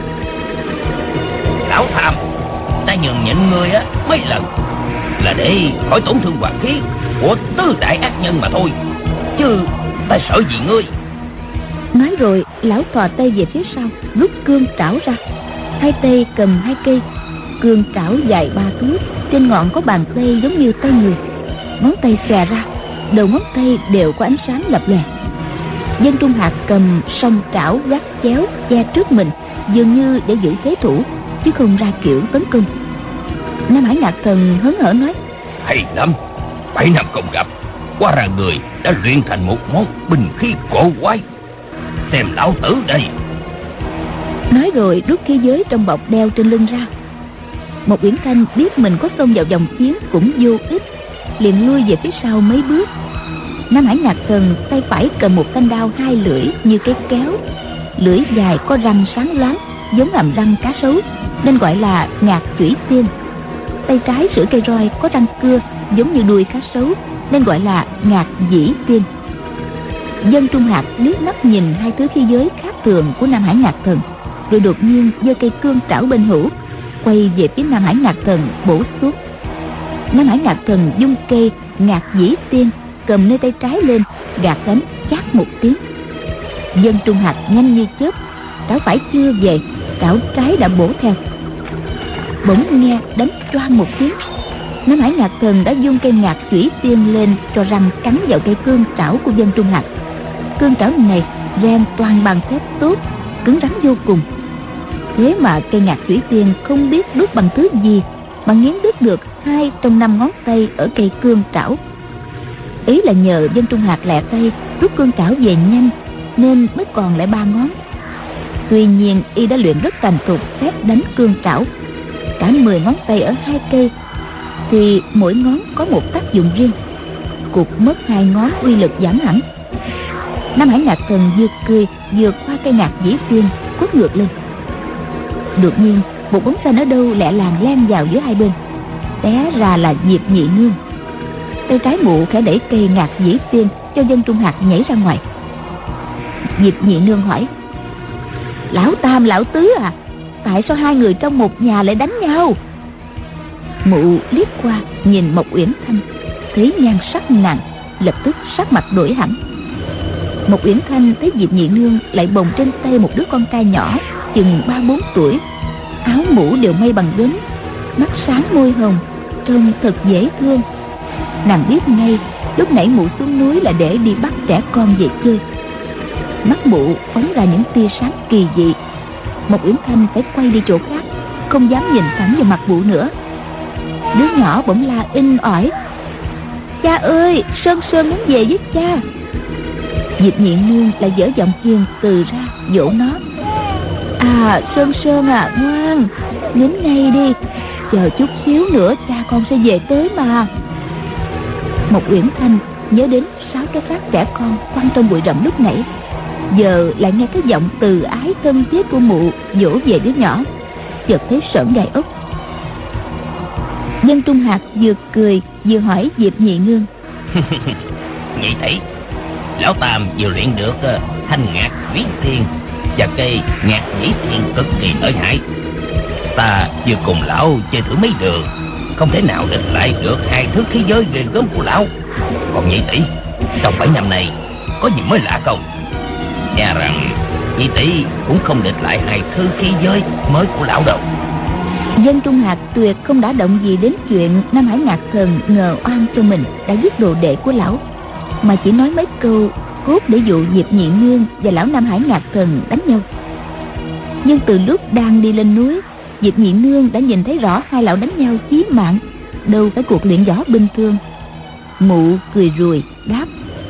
lão tham, ta nhường nhịn ngươi á mấy lần là để khỏi tổn thương hoàng khí của tứ đại ác nhân mà thôi, chứ ta sợ gì ngươi. Nói rồi lão thò tay về phía sau, rút cương trảo ra. 2 tay cầm 2 cây, cương trảo dài 3 thước, trên ngọn có bàn tay giống như tay người. Ngón tay xòe ra, đầu ngón tay đều có ánh sáng lập lòe. Dân Trung Hạc cầm song trảo gác chéo che trước mình, dường như để giữ thế thủ, chứ không ra kiểu tấn công. Nam Hải Ngạc Thần hớn hở nói: hay lắm, 7 năm không gặp, quá ra người đã luyện thành một món binh khí cổ quái. Xem lão tử đây. Nói rồi rút khí giới trong bọc đeo trên lưng ra. Một Uyển Thanh biết mình có xông vào vòng chiến cũng vô ích, liền lui về phía sau mấy bước. Nam Hải Ngạc Thần tay phải cầm một thanh đao 2 lưỡi như cái kéo, lưỡi dài có răng sáng loáng giống hàm răng cá sấu nên gọi là Ngạc Chủy Tiên. Tay trái sửa cây roi có răng cưa giống như đuôi cá sấu nên gọi là Ngạc Dĩ Tiên. Dân Trung Hạc liếc mắt nhìn 2 thứ khí giới khác thường của Nam Hải Ngạc Thần, rồi đột nhiên giơ cây cương trảo bên hữu, quay về phía Nam Hải Ngạc Thần bổ xuống. Nam Hải Ngạc Thần dung cây Ngạc Dĩ Tiên cầm nơi tay trái lên, gạt đánh chát một tiếng. Dân Trung Hạc nhanh như chớp, trảo phải chưa về, trảo trái đã bổ theo. Bỗng nghe đánh choang một tiếng. Nam Hải Ngạc Thần đã dung cây Ngạc Chủy Tiên lên cho răng cắn vào cây cương trảo của Dân Trung Hạc. Cương trảo này ren toàn bằng thép tốt, cứng rắn vô cùng. Thế mà cây Ngạc Chủy Tiên không biết đúc bằng thứ gì mà nghiến đứt được 2 trong 5 ngón tay ở cây cương trảo. Ý là nhờ Dân Trung Hạc lẹ tay rút cương trảo về nhanh nên mới còn lại 3 ngón. Tuy nhiên y đã luyện rất thành thục phép đánh cương trảo. Cả 10 ngón tay ở 2 cây thì mỗi ngón có một tác dụng riêng. Cụt mất 2 ngón uy lực giảm hẳn. Nam Hải Ngạc Thần vừa cười vừa qua cây Ngạc Dĩ Tiên quất ngược lên. Đột nhiên một bóng xanh ở đâu lẹ làng len vào giữa hai bên. Té ra là Diệp Nhị Nương. Tay trái mụ khẽ đẩy cây Ngạc Dĩ Tiên cho Dân Trung Hạc nhảy ra ngoài. Diệp Nhị Nương hỏi: Lão Tam lão Tứ à, tại sao hai người trong một nhà lại đánh nhau? Mụ liếc qua nhìn Mộc Uyển Thanh, thấy nhan sắc nàng, lập tức sắc mặt đổi hẳn. Mộc Uyển Thanh thấy Diệp Nhị Nương lại bồng trên tay một đứa con trai nhỏ chừng 3-4 tuổi, áo mũ đều may bằng gấm, mắt sáng môi hồng, trông thật dễ thương. Nàng biết ngay lúc nãy mụ xuống núi là để đi bắt trẻ con về chơi. Mắt mụ phóng ra những tia sáng kỳ dị. Mộc Uyển Thanh phải quay đi chỗ khác, không dám nhìn thẳng vào mặt mụ nữa. Đứa nhỏ bỗng la inh ỏi: Cha ơi, Sơn Sơn muốn về với cha. Diệp Nhị Nương lại dở giọng hiền từ ra dỗ nó: À Sơn Sơn à, ngoan, nín ngay đi, chờ chút xíu nữa cha con sẽ về tới mà. Mộc Uyển Thanh nhớ đến 6 cái xác trẻ con quăng trong bụi rậm lúc nãy, giờ lại nghe cái giọng từ ái thân thiết của mụ dỗ về đứa nhỏ, chợt thấy sởn gai ốc. Dân Trung Hạc vừa cười vừa hỏi Diệp Nhị Nương: Nhị tỷ, lão Tam vừa luyện được thanh Ngạc Chủy Tiên và cây Ngạc Dĩ Tiên cực kỳ lợi hại. Ta vừa cùng lão chơi thử mấy đường, không thể nào địch lại được 2 thứ khí giới ghê gớm của lão. Còn nhị tỷ, trong 7 năm này có gì mới lạ không? Nghe rằng nhị tỷ cũng không địch lại 2 thứ khí giới mới của lão đâu. Dân Trung Hạc tuyệt không đã động gì đến chuyện Nam Hải Ngạc Thần ngờ oan cho mình đã giết đồ đệ của lão, mà chỉ nói mấy câu cốt để dụ Diệp Nhị Nương và lão Nam Hải Ngạc Thần đánh nhau. Nhưng từ lúc đang đi lên núi, Diệp Nhị Nương đã nhìn thấy rõ hai lão đánh nhau chí mạng, đâu phải cuộc luyện võ bình thường. Mụ cười rùi đáp: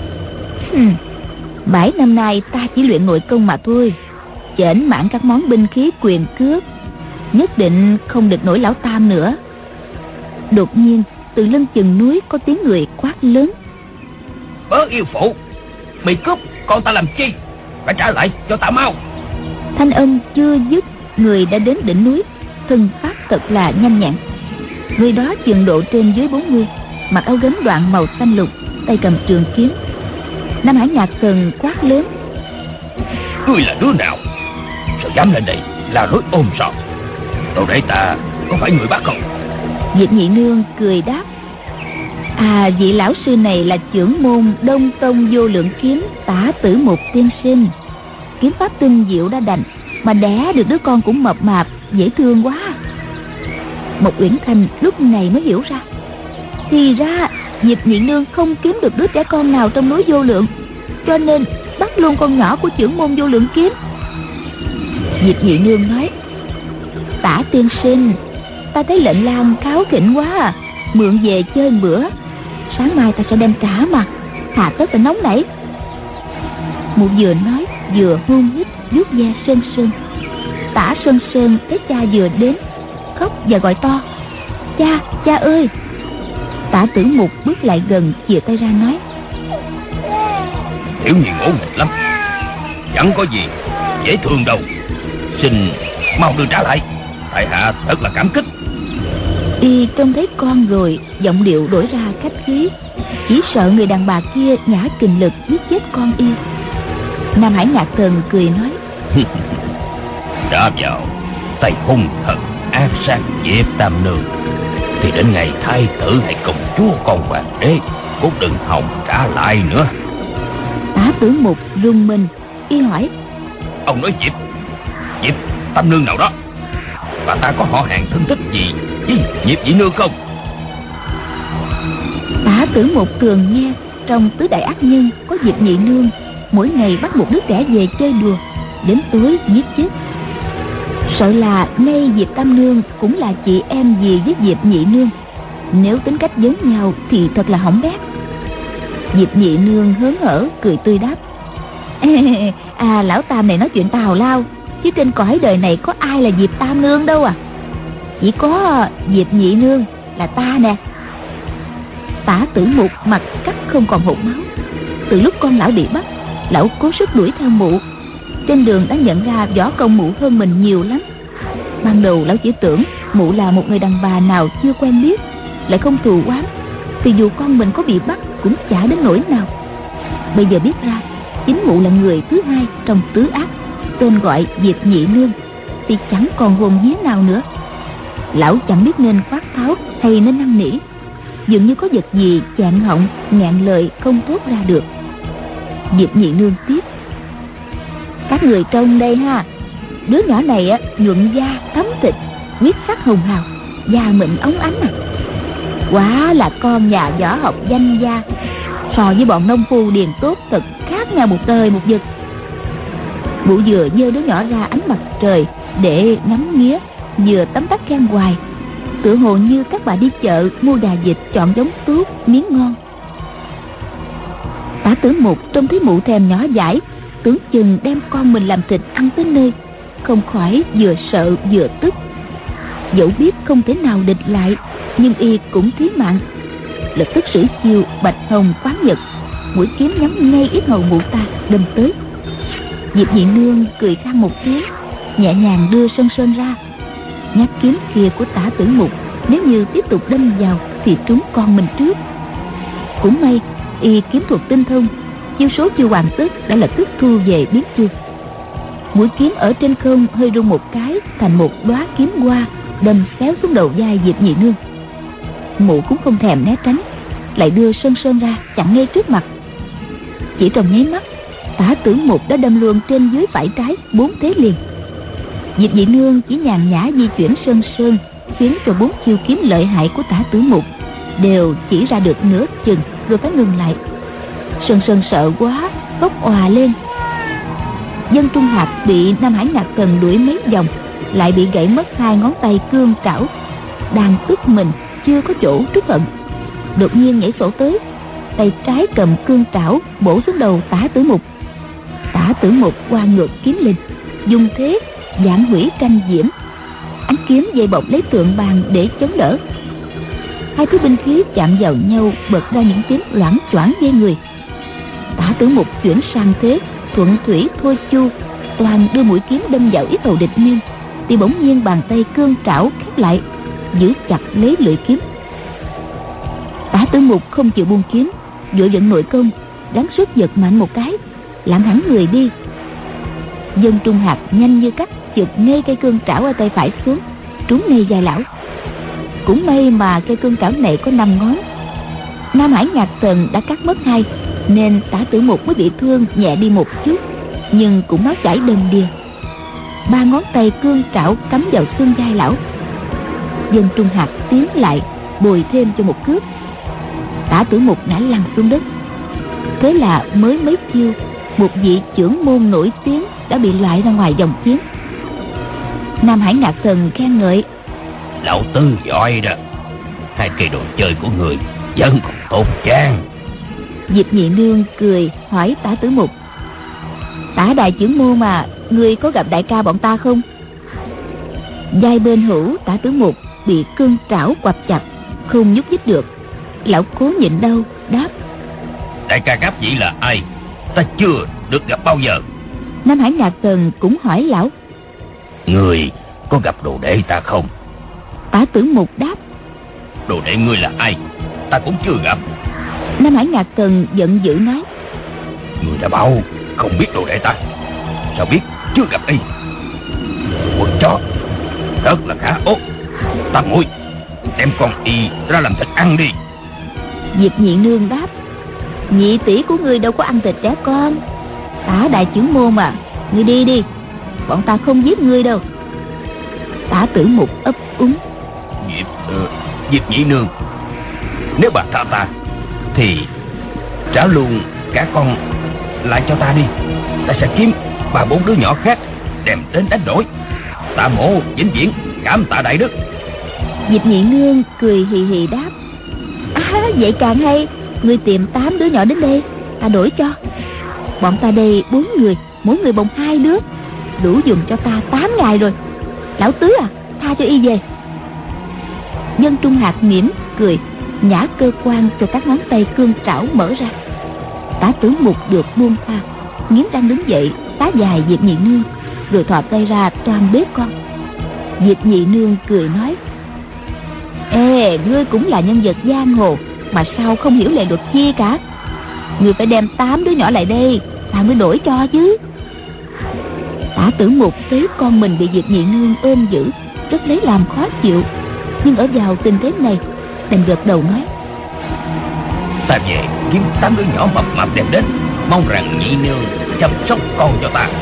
7 năm nay ta chỉ luyện nội công mà thôi, chểnh mãn các món binh khí quyền cước, nhất định không địch nổi lão Tam nữa. Đột nhiên từ lưng chừng núi có tiếng người quát lớn: Bớ yêu phụ, bị cướp con ta làm chi? Phải trả lại cho ta mau. Thanh âm chưa dứt, người đã đến đỉnh núi, thân pháp thật là nhanh nhẹn. Người đó chừng độ trên dưới 40, mặc áo gấm đoạn màu xanh lục, tay cầm trường kiếm. Nam Hải Ngạc Thần quát lớn: Ngươi là đứa nào? Sao dám lên đây là lối ôm sọt? Đồ để ta có phải người bắt không? Diệp Nhị Nương cười đáp: À, vị lão sư này là trưởng môn Đông Tông Vô Lượng Kiếm Tả Tử Mục tiên sinh. Kiếm pháp tinh diệu đã đành, mà đẻ được đứa con cũng mập mạp dễ thương quá. Mộc Uyển Thanh lúc này mới hiểu ra, thì ra Diệp Nhị Nương không kiếm được đứa trẻ con nào trong núi Vô Lượng, cho nên bắt luôn con nhỏ của trưởng môn Vô Lượng Kiếm. Diệp Nhị Nương nói: Tả tiên sinh, ta thấy lệnh lang kháu khỉnh quá à, mượn về chơi một bữa, sáng mai ta sẽ đem trả mà, hà tất phải nóng nảy. Mụ vừa nói vừa hôn hít vuốt ve Sơn Sơn. Tả Sơn Sơn thấy cha vừa đến, khóc và gọi to: Cha, cha ơi! Tả Tử Mục bước lại gần, chìa tay ra nói: Tiểu nhi ngỗ nghịch lắm, chẳng có gì dễ thương đâu, xin mau đưa trả lại, tại hạ thật là cảm kích. Y trông thấy con rồi, giọng điệu đổi ra khách khí, chỉ sợ người đàn bà kia nhả kình lực giết chết con y. Nam Hải Ngạc Thần cười nói: Đã vào tay hung thần ác sát Diệp Tam Nương, thì đến ngày thái tử hay công chúa con hoàng đế cũng đừng hòng trả lại nữa. Tả Tử Mục rùng mình, y hỏi: Ông nói Diệp Tam Nương nào đó? Và ta có họ hàng thân thích gì với Diệp Nhị Nương không? Tả Tử Mục thường nghe trong tứ đại ác nhân có Diệp Nhị Nương mỗi ngày bắt một đứa trẻ về chơi đùa, đến tối giết chết. Sợ là nay Diệp Tam Nương cũng là chị em gì với Diệp Nhị Nương, nếu tính cách giống nhau thì thật là hỏng bét. Diệp Nhị Nương hớn hở cười tươi đáp: Lão Tam này nói chuyện tào lao, chứ trên cõi đời này có ai là Diệp Tam Nương đâu à. Chỉ có Diệp Nhị Nương là ta nè. Tả Tử Mục mặt cắt không còn hột máu. Từ lúc con lão bị bắt, lão cố sức đuổi theo mụ. Trên đường đã nhận ra võ công mụ hơn mình nhiều lắm. Ban đầu lão chỉ tưởng mụ là một người đàn bà nào chưa quen biết, lại không thù oán, thì dù con mình có bị bắt cũng chả đến nỗi nào. Bây giờ biết ra chính mụ là người thứ hai trong tứ ác, tên gọi Diệp Nhị Nương, thì chẳng còn hồn vía nào nữa. Lão chẳng biết nên quát tháo hay nên năn nỉ, dường như có vật gì chặn họng ngạn lời không thốt ra được. Diệp Nhị Nương tiếp: Các người trông đây ha, đứa nhỏ này nhuận da thấm thịt, huyết sắc hồng hào, da mịn óng ánh à. Quá là con nhà võ học danh gia, so với bọn nông phu điền tốt thật khác nhau một trời một vực. Mụ vừa giơ đứa nhỏ ra ánh mặt trời để ngắm nghía, vừa tấm tắc khen hoài, tựa hồ như các bà đi chợ mua gà vịt chọn giống tốt miếng ngon. Tả Tử Mục trông thấy mụ thèm nhỏ dãi, tưởng chừng đem con mình làm thịt ăn tới nơi, không khỏi vừa sợ vừa tức. Dẫu biết không thể nào địch lại, nhưng y cũng thí mạng, lập tức sử chiêu Bạch Hồng Quán Nhật, mũi kiếm nhắm ngay yết hầu mụ ta đâm tới. Diệp Nhị Nương cười khan một tiếng, nhẹ nhàng đưa sơn sơn ra. Nhát kiếm kia của Tả Tử Mục nếu như tiếp tục đâm vào thì trúng con mình trước. Cũng may y kiếm thuật tinh thông, chiêu số chưa hoàn tất đã lập tức thu về biến chiêu. Mũi kiếm ở trên không hơi rung một cái, thành một đóa kiếm hoa đâm xéo xuống đầu vai Diệp Nhị Nương. Mụ cũng không thèm né tránh, lại đưa sơn sơn ra chặn ngay trước mặt. Chỉ trong nháy mắt, Tả Tử Mục đã đâm luôn trên dưới phải trái 4 thế liền. Diệp Nhị Nương chỉ nhàn nhã di chuyển sơn sơn, khiến cho 4 chiêu kiếm lợi hại của Tả Tử Mục đều chỉ ra được nửa chừng rồi phải ngừng lại. Sơn sơn sợ quá, khóc òa lên. Dân Trung Hạc bị Nam Hải Ngạc Thần đuổi mấy vòng, lại bị gãy mất 2 ngón tay cương trảo, đang tức mình chưa có chỗ trút hận, đột nhiên nhảy sổ tới, tay trái cầm cương trảo bổ xuống đầu Tả Tử Mục. Tả Tử Mục qua ngược kiếm lên, dùng thế giảng hủy tranh diễm, ánh kiếm dây bọc lấy tượng bàn để chống đỡ. Hai thứ binh khí chạm vào nhau bật ra những tiếng loảng choảng ghê người. Tả Tử Mục chuyển sang thế thuận thủy thôi chu, toàn đưa mũi kiếm đâm vào yết hầu địch nhân, thì bỗng nhiên bàn tay cương trảo khép lại, giữ chặt lấy lưỡi kiếm. Tả Tử Mục không chịu buông kiếm, vội vận nội công, gắng sức giật mạnh một cái, làm hẳn người đi. Dân Trung Hạc nhanh như cắt chụp ngay cây cương trảo ở tay phải xuống, trúng ngay vai lão. Cũng may mà cây cương trảo này có 5 ngón. Nam Hải Ngạc Thần đã cắt mất 2, nên Tả Tử Mục mới bị thương nhẹ đi một chút, nhưng cũng máu chảy đầm đìa. 3 ngón tay cương trảo cắm vào xương vai lão. Dân Trung Hạc tiến lại bồi thêm cho một cước. Tả Tử Mục ngã lăn xuống đất. Thế là mới mấy chiêu, một vị chưởng môn nổi tiếng đã bị loại ra ngoài vòng chiến. Nam Hải Ngạc Thần khen ngợi: Lão Tư giỏi đó, 2 cây đồ chơi của người vẫn còn tốt chăng? Diệp Nhị Nương cười hỏi Tả Tử Mục: Tả đại chưởng môn mà, ngươi có gặp đại ca bọn ta không? Vai bên hữu Tả Tử Mục bị cương trảo quặp chặt, không nhúc nhích được. Lão cố nhịn đau đáp: Đại ca Cáp Vĩ là ai? Ta chưa được gặp bao giờ. Nam Hải Ngạc Thần cũng hỏi lão: Người có gặp đồ đệ ta không? Tả Tử Mục đáp: Đồ đệ ngươi là ai? Ta cũng chưa gặp. Nam Hải Ngạc Thần giận dữ nói: Người đã bảo không biết đồ đệ ta, sao biết chưa gặp y? Quần chó, rất là khá ố. Tam muội, đem con y ra làm thịt ăn đi. Diệp Nhị Nương đáp: nhị tỷ của ngươi đâu có ăn thịt trẻ con. Tả đại trưởng môn à, ngươi đi đi, bọn ta không giết ngươi đâu. Tả Tử Mục ấp úng: Diệp Nhị Nương, nếu bà tha ta thì trả luôn cả con lại cho ta đi. Ta sẽ kiếm 3-4 đứa nhỏ khác đem đến đánh đổi. Tạ mỗ vĩnh viễn cảm tạ đại đức. Diệp Nhị Nương cười hì hì đáp: vậy càng hay, ngươi tìm 8 đứa nhỏ đến đây, ta đổi cho. Bọn ta đây 4 người, mỗi người bồng 2 đứa, đủ dùng cho ta 8 ngày rồi. Lão tứ à, tha cho y về. Dân Trung Hạc mỉm cười, nhả cơ quan cho các ngón tay cương trảo mở ra. Tả Tử Mục được buông tha, nghiến răng đứng dậy tá dài Diệp Nhị Nương, rồi thò tay ra toan bế con. Diệp Nhị Nương cười nói: ê, ngươi cũng là nhân vật giang hồ, mà sao không hiểu lệ luật chi cả. Ngươi phải đem 8 đứa nhỏ lại đây, ta mới đổi cho chứ. Tả Tử Mục thấy con mình bị Diệp Nhị Nương ôm giữ, rất lấy làm khó chịu, nhưng ở vào tình thế này đành gật đầu nói: ta về kiếm 8 đứa nhỏ mập mạp đem đến, mong rằng Nhị Nương chăm sóc con cho ta.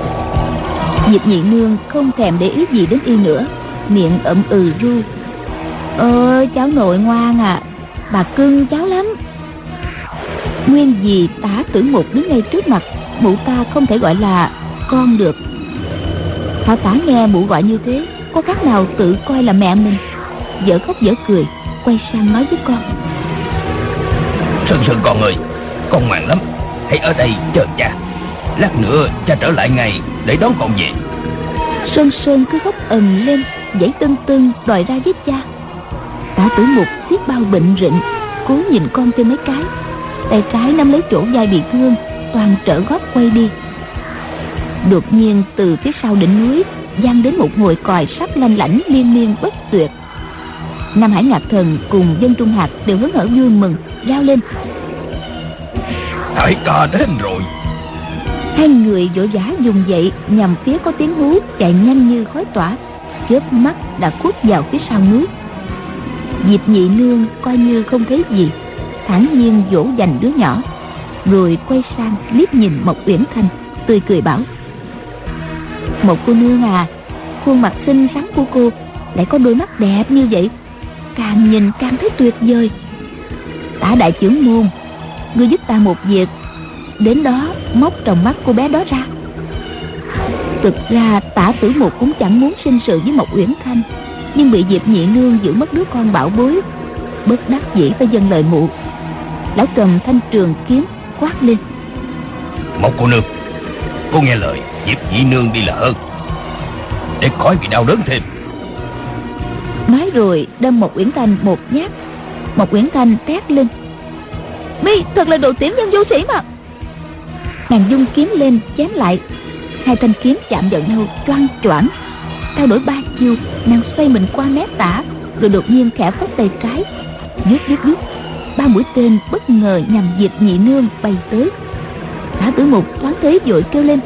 Diệp Nhị Nương không thèm để ý gì đến y nữa, miệng ậm ru: cháu nội ngoan à, bà cưng cháu lắm. Nguyên vì Tả Tử Mục đứng ngay trước mặt, mụ ta không thể gọi là con được. Thảo Tả nghe mụ gọi như thế, có khác nào tự coi là mẹ mình, dở khóc dở cười, quay sang nói với con: Sơn Sơn con ơi, con ngoan lắm, hãy ở đây chờ cha. Lát nữa cha trở lại ngay để đón con về. Sơn Sơn cứ khóc ầm lên, giãy tưng tưng đòi ra với cha. Tả Tử Mục xiết bao bệnh rịnh, cố nhìn con thêm mấy cái, tay trái nắm lấy chỗ vai bị thương, toàn trở gót quay đi. Đột nhiên từ phía sau đỉnh núi vang đến một hồi còi sắp lanh lảnh liên miên bất tuyệt. Nam Hải Ngạc Thần cùng Dân Trung Hạc đều hớn hở vui mừng, rao lên: đại ca đến rồi. Hai người vội vã dùng dậy nhằm phía có tiếng hú, chạy nhanh như khói tỏa, chớp mắt đã khuất vào phía sau núi. Diệp Nhị Nương coi như không thấy gì, thản nhiên dỗ dành đứa nhỏ, rồi quay sang liếc nhìn Mộc Uyển Thanh, tươi cười bảo: Một cô nương à, khuôn mặt xinh xắn của cô lại có đôi mắt đẹp như vậy, càng nhìn càng thấy tuyệt vời. Tả đại trưởng môn, ngươi giúp ta một việc, đến đó móc tròng mắt cô bé đó ra. Thực ra Tả Tử Mục cũng chẳng muốn sinh sự với Mộc Uyển Thanh, nhưng bị Diệp Nhị Nương giữ mất đứa con bảo bối, bất đắc dĩ phải dâng lời mụ. Lão cầm thanh trường kiếm quát lên: Một cô nương, cô nghe lời Diệp Nhị Nương đi là hơn, để khỏi bị đau đớn thêm. Nói rồi đâm Mộc Uyển Thanh một nhát. Mộc Uyển Thanh thét lên: Mi thật là đồ tiểu nhân vô sĩ mà. Nàng dung kiếm lên chém lại, hai thanh kiếm chạm vào nhau choang choảng. Trao đổi 3 chiêu, nàng xoay mình qua mé Tả, rồi đột nhiên khẽ phất tay trái, vút 3 mũi tên bất ngờ nhằm Diệp Nhị Nương bay tới. Tả Tử Mục thoáng thấy vội kêu lên: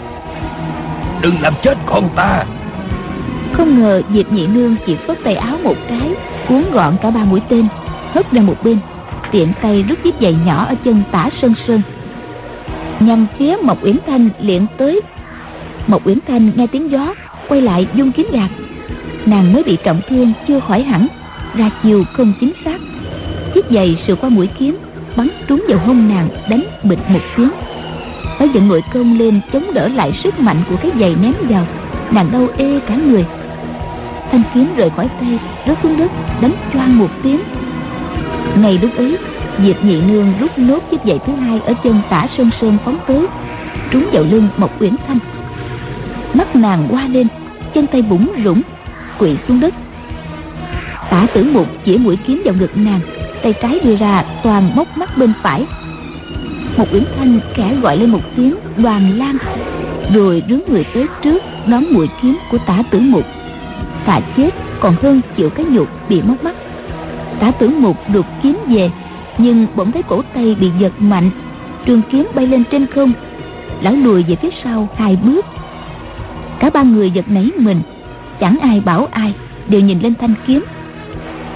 Đừng làm chết con ta. Không ngờ Diệp Nhị Nương chỉ phất tay áo một cái, cuốn gọn cả 3 mũi tên, hất ra một bên, tiện tay rút chiếc giày nhỏ ở chân Tả Sơn Sơn, nhằm phía Mộc Uyển Thanh liệng tới. Mộc Uyển Thanh nghe tiếng gió, quay lại dung kiếm gạt. Nàng mới bị trọng thương chưa khỏi hẳn, ra chiều không chính xác, chiếc giày sượt qua mũi kiếm, bắn trúng vào hông nàng, đánh bịch một tiếng. Phải dựng ngồi công lên chống đỡ lại sức mạnh của cái giày ném vào, nàng đau ê cả người. Thanh kiếm rời khỏi tay, rớt xuống đất, đánh choang một tiếng. Ngay lúc ấy, Diệp Nhị Nương rút nốt chiếc giày thứ hai ở chân Tả Sơn Sơn phóng tới, trúng vào lưng Mộc Uyển Thanh. Mắt nàng hoa lên, chân tay bủn rủn, quỵ xuống đất. Tả Tử Mục chĩa mũi kiếm vào ngực nàng, tay trái đưa ra toàn móc mắt bên phải. Mộc Uyển Thanh khẽ gọi lên một tiếng Đoàn Lan, rồi rướn người tới trước đón mũi kiếm của Tả Tử Mục. Thà chết còn hơn chịu cái nhục bị móc mắt. Tả Tử Mục đột kiếm về, nhưng bỗng thấy cổ tay bị giật mạnh, trường kiếm bay lên trên không. Lão lùi về phía sau 2 bước. Cả 3 người giật nảy mình, chẳng ai bảo ai, đều nhìn lên thanh kiếm.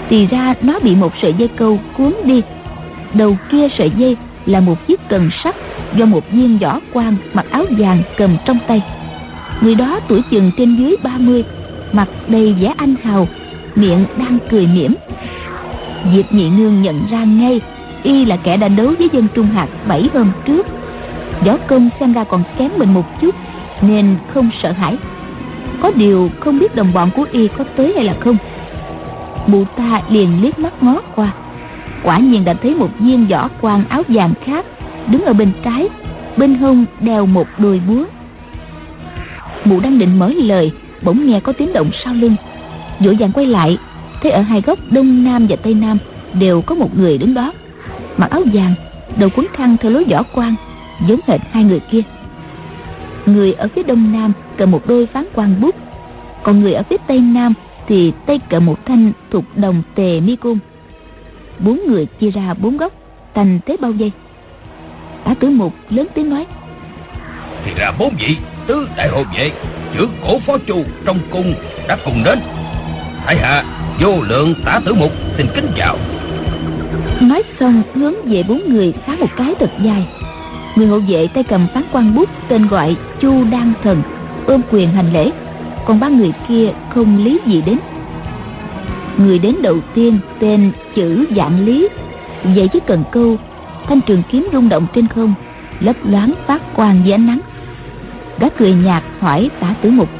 thì ra nó bị một sợi dây câu cuốn đi. Đầu kia sợi dây là một chiếc cần sắt do một viên võ quan mặc áo vàng cầm trong tay. Người đó tuổi chừng trên dưới 30, mặt đầy vẻ anh hào, miệng đang cười mỉm. Diệp Nhị Nương nhận ra ngay y là kẻ đã đấu với dân Trung Hạt 7 hôm trước. Võ công xem ra còn kém mình một chút nên không sợ hãi. Có điều không biết đồng bọn của y có tới hay là không. Mụ ta liền liếc mắt ngó qua, quả nhiên đã thấy một viên võ quan áo vàng khác đứng ở bên trái, bên hông đeo một đôi búa. Mụ đang định mở lời, bỗng nghe có tiếng động sau lưng, vội vàng quay lại, thấy ở hai góc đông nam và tây nam đều có một người đứng đó, mặc áo vàng, đầu quấn khăn theo lối võ quan, giống hệt hai người kia. Người ở phía đông nam cầm một đôi phán quan bút, còn người ở phía tây nam thì tay cầm một thanh thục đồng tề mi côn. 4 người chia ra 4 góc, thành thế bao vây. Tả Tử Mục lớn tiếng nói: thì ra 4 vị tứ đại hộ vệ trưởng cổ phó Chu trong cung đã cùng đến. Tại hạ Vô Lượng Tả Tử Mục xin kính chào. Nói xong hướng về 4 người xá một cái thật dài. Người hộ vệ tay cầm phán quan bút tên gọi Chu Đan Thần ôm quyền hành lễ, còn 3 người kia không lý gì đến. Người đến đầu tiên tên Chữ Vạn Lý, vậy chứ cần câu, thanh trường kiếm rung động trên không, lấp loáng phát quang dưới ánh nắng. Gã cười nhạt hỏi Tả Tử Mục: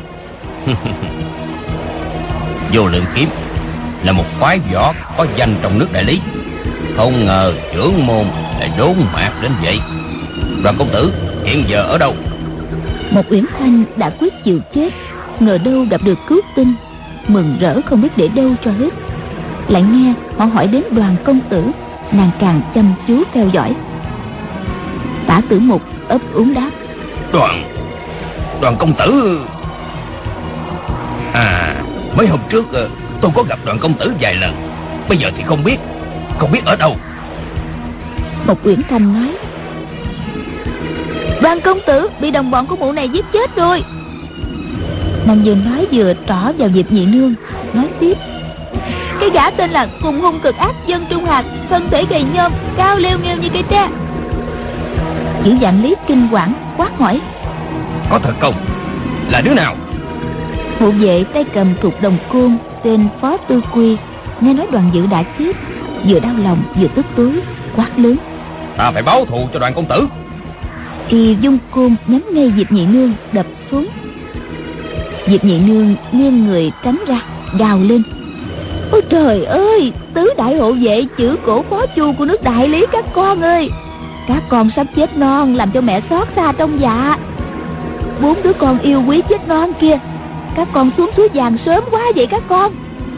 Vô Lượng kiếm là một phái võ có danh trong nước Đại Lý, không ngờ trưởng môn lại đốn mạc đến vậy. Đoàn công tử hiện giờ ở đâu? Một Uyển Thanh đã quyết chịu chết, ngờ đâu gặp được cứu tinh, mừng rỡ không biết để đâu cho hết. Lại nghe họ hỏi đến Đoàn công tử, nàng càng chăm chú theo dõi. Tả Tử Mục ấp úng đáp: Đoàn công tử. Mấy hôm trước tôi có gặp Đoàn công tử vài lần, bây giờ thì không biết ở đâu. Một Uyển Thanh nói: Đoàn công tử bị đồng bọn của mụ này giết chết rồi. Nàng vừa nói vừa trỏ vào Diệp Nhị Nương, nói tiếp: Cái gã tên là Cùng Hung Cực Ác dân Trung Hạt, thân thể gầy nhom, cao leo nghêu như cây tre. Chữ Vạn Lý kinh quản quát hỏi: Có thật không? Là đứa nào? Hộ vệ tay cầm thục đồng côn tên Phó Tư Quy nghe nói Đoàn Dự đã chết, vừa đau lòng vừa tức tối, quát lớn: Ta phải báo thù cho Đoàn công tử. Y dung côn nhắm ngay Diệp Nhị Nương đập xuống. Diệp Nhị Nương nghiêng người tránh ra, gào lên: Ôi trời ơi, tứ đại hộ vệ chữ cổ phó Chu của nước Đại Lý các con ơi, các con sắp chết non, làm cho mẹ xót xa trong dạ. 4 đứa con yêu quý chết non kia, các con xuống suối vàng sớm quá vậy các con.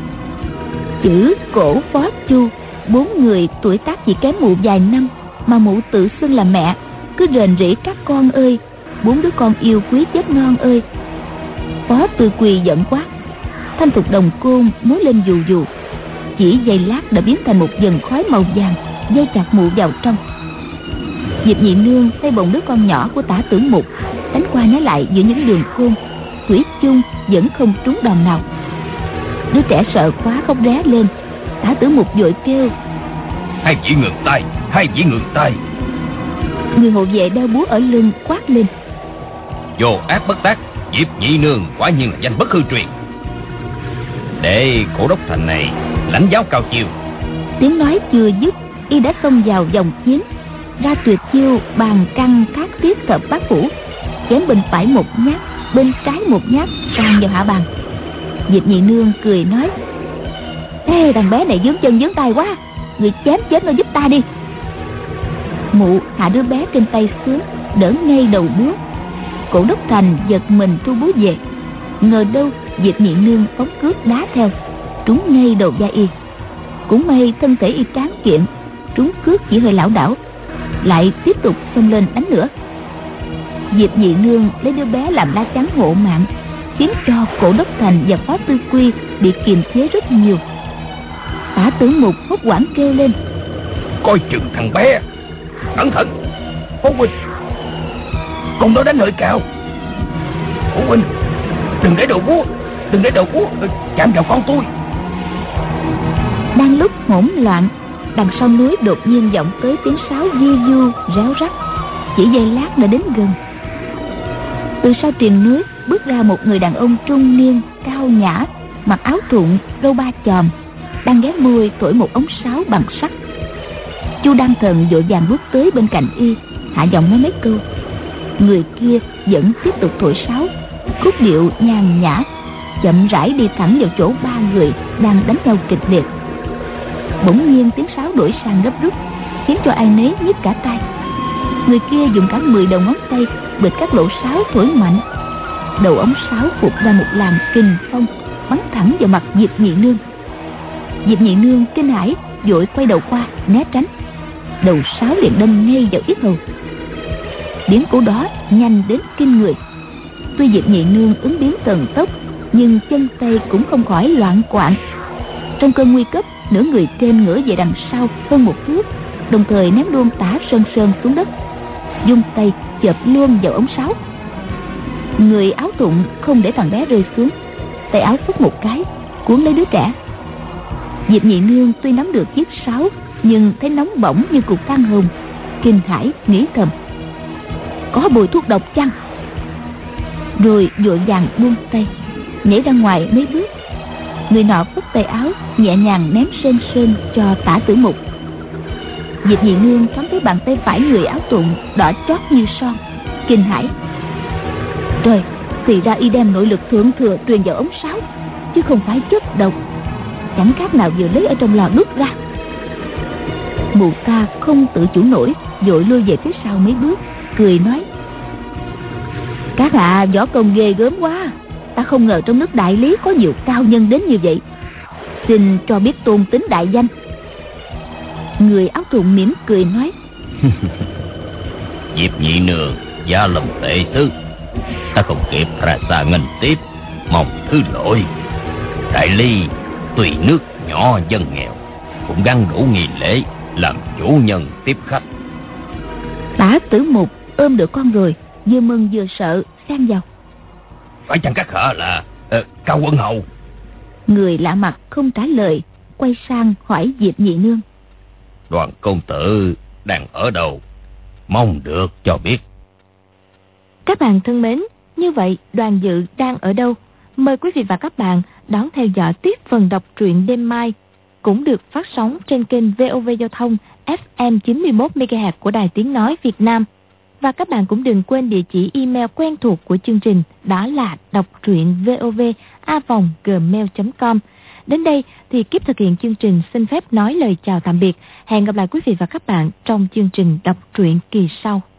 Chữ cổ phó Chu, 4 người tuổi tác chỉ kém mụ vài năm mà mụ tự xưng là mẹ, cứ rền rĩ các con ơi, 4 đứa con yêu quý chết non ơi. Phó Tư Quỳ giận quát, thanh thục đồng côn múa lên dù dù, chỉ giây lát đã biến thành một dần khói màu vàng, dây chặt mụ vào trong. Diệp Nhị Nương thấy bồng đứa con nhỏ của Tả Tử Mục đánh qua nói lại giữa những đường côn, thủy chung vẫn không trúng đòn nào. Đứa trẻ sợ quá khóc ré lên. Tả Tử Mục vội kêu: Hai vị ngừng tay, hai vị ngừng tay. Người hộ vệ đeo búa ở lưng quát lên: Vô ác bất tác, Diệp Nhị Nương quả nhiên là danh bất hư truyền. Để cổ đốc thành này lãnh giáo cao chiêu. Tiếng nói chưa dứt, y đã xông vào vòng chiến, ra tuyệt chiêu bàn căng thác tiết thập bát phủ, chém bên phải một nhát, bên trái một nhát, toàn vào hạ bàn. Diệp Nhị Nương cười nói: Ê, thằng bé này vướng chân vướng tay quá, người chém chết nó giúp ta đi. Mụ hạ đứa bé trên tay xuống, đỡ ngay đầu búa. Cổ đốc thành giật mình thu búa về, ngờ đâu Diệp Nhị Nương phóng cước đá theo, trúng ngay đầu vai y. Cũng may thân thể y tráng kiện, trúng cước chỉ hơi lảo đảo, lại tiếp tục xông lên đánh nữa. Diệp Nhị Nương lấy đứa bé làm lá chắn hộ mạng, khiến cho cổ đốc thành và Phó Tư Quy bị kiềm chế rất nhiều. Tả Tử Mục hốt hoảng kêu lên: Coi chừng thằng bé, cẩn thận. Phó huynh, con đó đánh hơi cao. Phó huynh, đừng để đầu búa chạm vào con tôi. Đang lúc hỗn loạn, đằng sau núi đột nhiên vọng tới tiếng sáo vi du réo rắt. Chỉ giây lát đã đến gần. Từ sau triền núi bước ra một người đàn ông trung niên cao nhã, mặc áo thụng râu ba chòm, đang ghé môi thổi một ống sáo bằng sắt. Chu Đăng Thần vội vàng bước tới bên cạnh y, hạ giọng nói mấy câu. Người kia vẫn tiếp tục thổi sáo, khúc điệu nhàn nhã, chậm rãi đi thẳng vào chỗ ba người đang đánh nhau kịch liệt. Bỗng nhiên tiếng sáo đổi sang gấp rút, khiến cho ai nấy nhức cả tai. Người kia dùng cả 10 đầu ngón tay bịt các lỗ sáo thổi mạnh. Đầu ống sáo phụt ra một làn kình phong, bắn thẳng vào mặt Diệp Nhị Nương. Diệp Nhị Nương kinh hãi, vội quay đầu qua né tránh. Đầu sáo liền đâm ngay vào yết hầu. Biến cố đó nhanh đến kinh người. Tuy Diệp Nhị Nương ứng biến thần tốc, nhưng chân tay cũng không khỏi loạn quạng. Trong cơn nguy cấp, nửa người trên ngửa về đằng sau hơn một thước, đồng thời ném luôn tả Sơn Sơn xuống đất, dung tay chộp luôn vào ống sáo. Người áo thụng không để thằng bé rơi xuống, tay áo phất một cái cuốn lấy đứa trẻ. Diệp Nhị Nương tuy nắm được chiếc sáo, nhưng thấy nóng bỏng như cục than hồng, kinh hãi nghĩ thầm: có bồi thuốc độc chăng? Rồi vội vàng buông tay, nhảy ra ngoài mấy bước. Người nọ phất tay áo nhẹ nhàng ném Sơn Sơn cho Tả Tử Mục. Diệp Nhị Nương thoáng thấy bàn tay phải người áo thụng đỏ chót như son, kinh hãi. Trời, thì ra y đem nội lực thượng thừa truyền vào ống sáo, chứ không phải chất độc, chẳng khác nào vừa lấy ở trong lò đốt ra. Mụ ta không tự chủ nổi, vội lui về phía sau mấy bước, cười nói: các hạ võ công ghê gớm quá, ta không ngờ trong nước Đại Lý có nhiều cao nhân đến như vậy. Xin cho biết tôn tính đại danh. Người áo thụng mỉm cười nói: Diệp Nhị Nương gia lâm tệ sư, ta không kịp ra xa nghênh tiếp, mong thứ lỗi. Đại Ly tùy nước nhỏ dân nghèo, cũng gắn đủ nghi lễ làm chủ nhân tiếp khách. Tả Tử Mục ôm được con rồi, vừa mừng vừa sợ xen vào: phải chăng các hạ là Cao Quân Hầu? Người lạ mặt không trả lời, quay sang hỏi Diệp Nhị Nương: Đoàn công tử đang ở đâu, mong được cho biết. Các bạn thân mến, như vậy Đoàn Dự đang ở đâu? Mời quý vị và các bạn đón theo dõi tiếp phần đọc truyện đêm mai, cũng được phát sóng trên kênh VOV Giao thông FM 91 MHz của Đài Tiếng nói Việt Nam. Và các bạn cũng đừng quên địa chỉ email quen thuộc của chương trình, đó là đoctruyện.vov@gmail.com. Đến đây thì Kiếp thực hiện chương trình xin phép nói lời chào tạm biệt. Hẹn gặp lại quý vị và các bạn trong chương trình đọc truyện kỳ sau.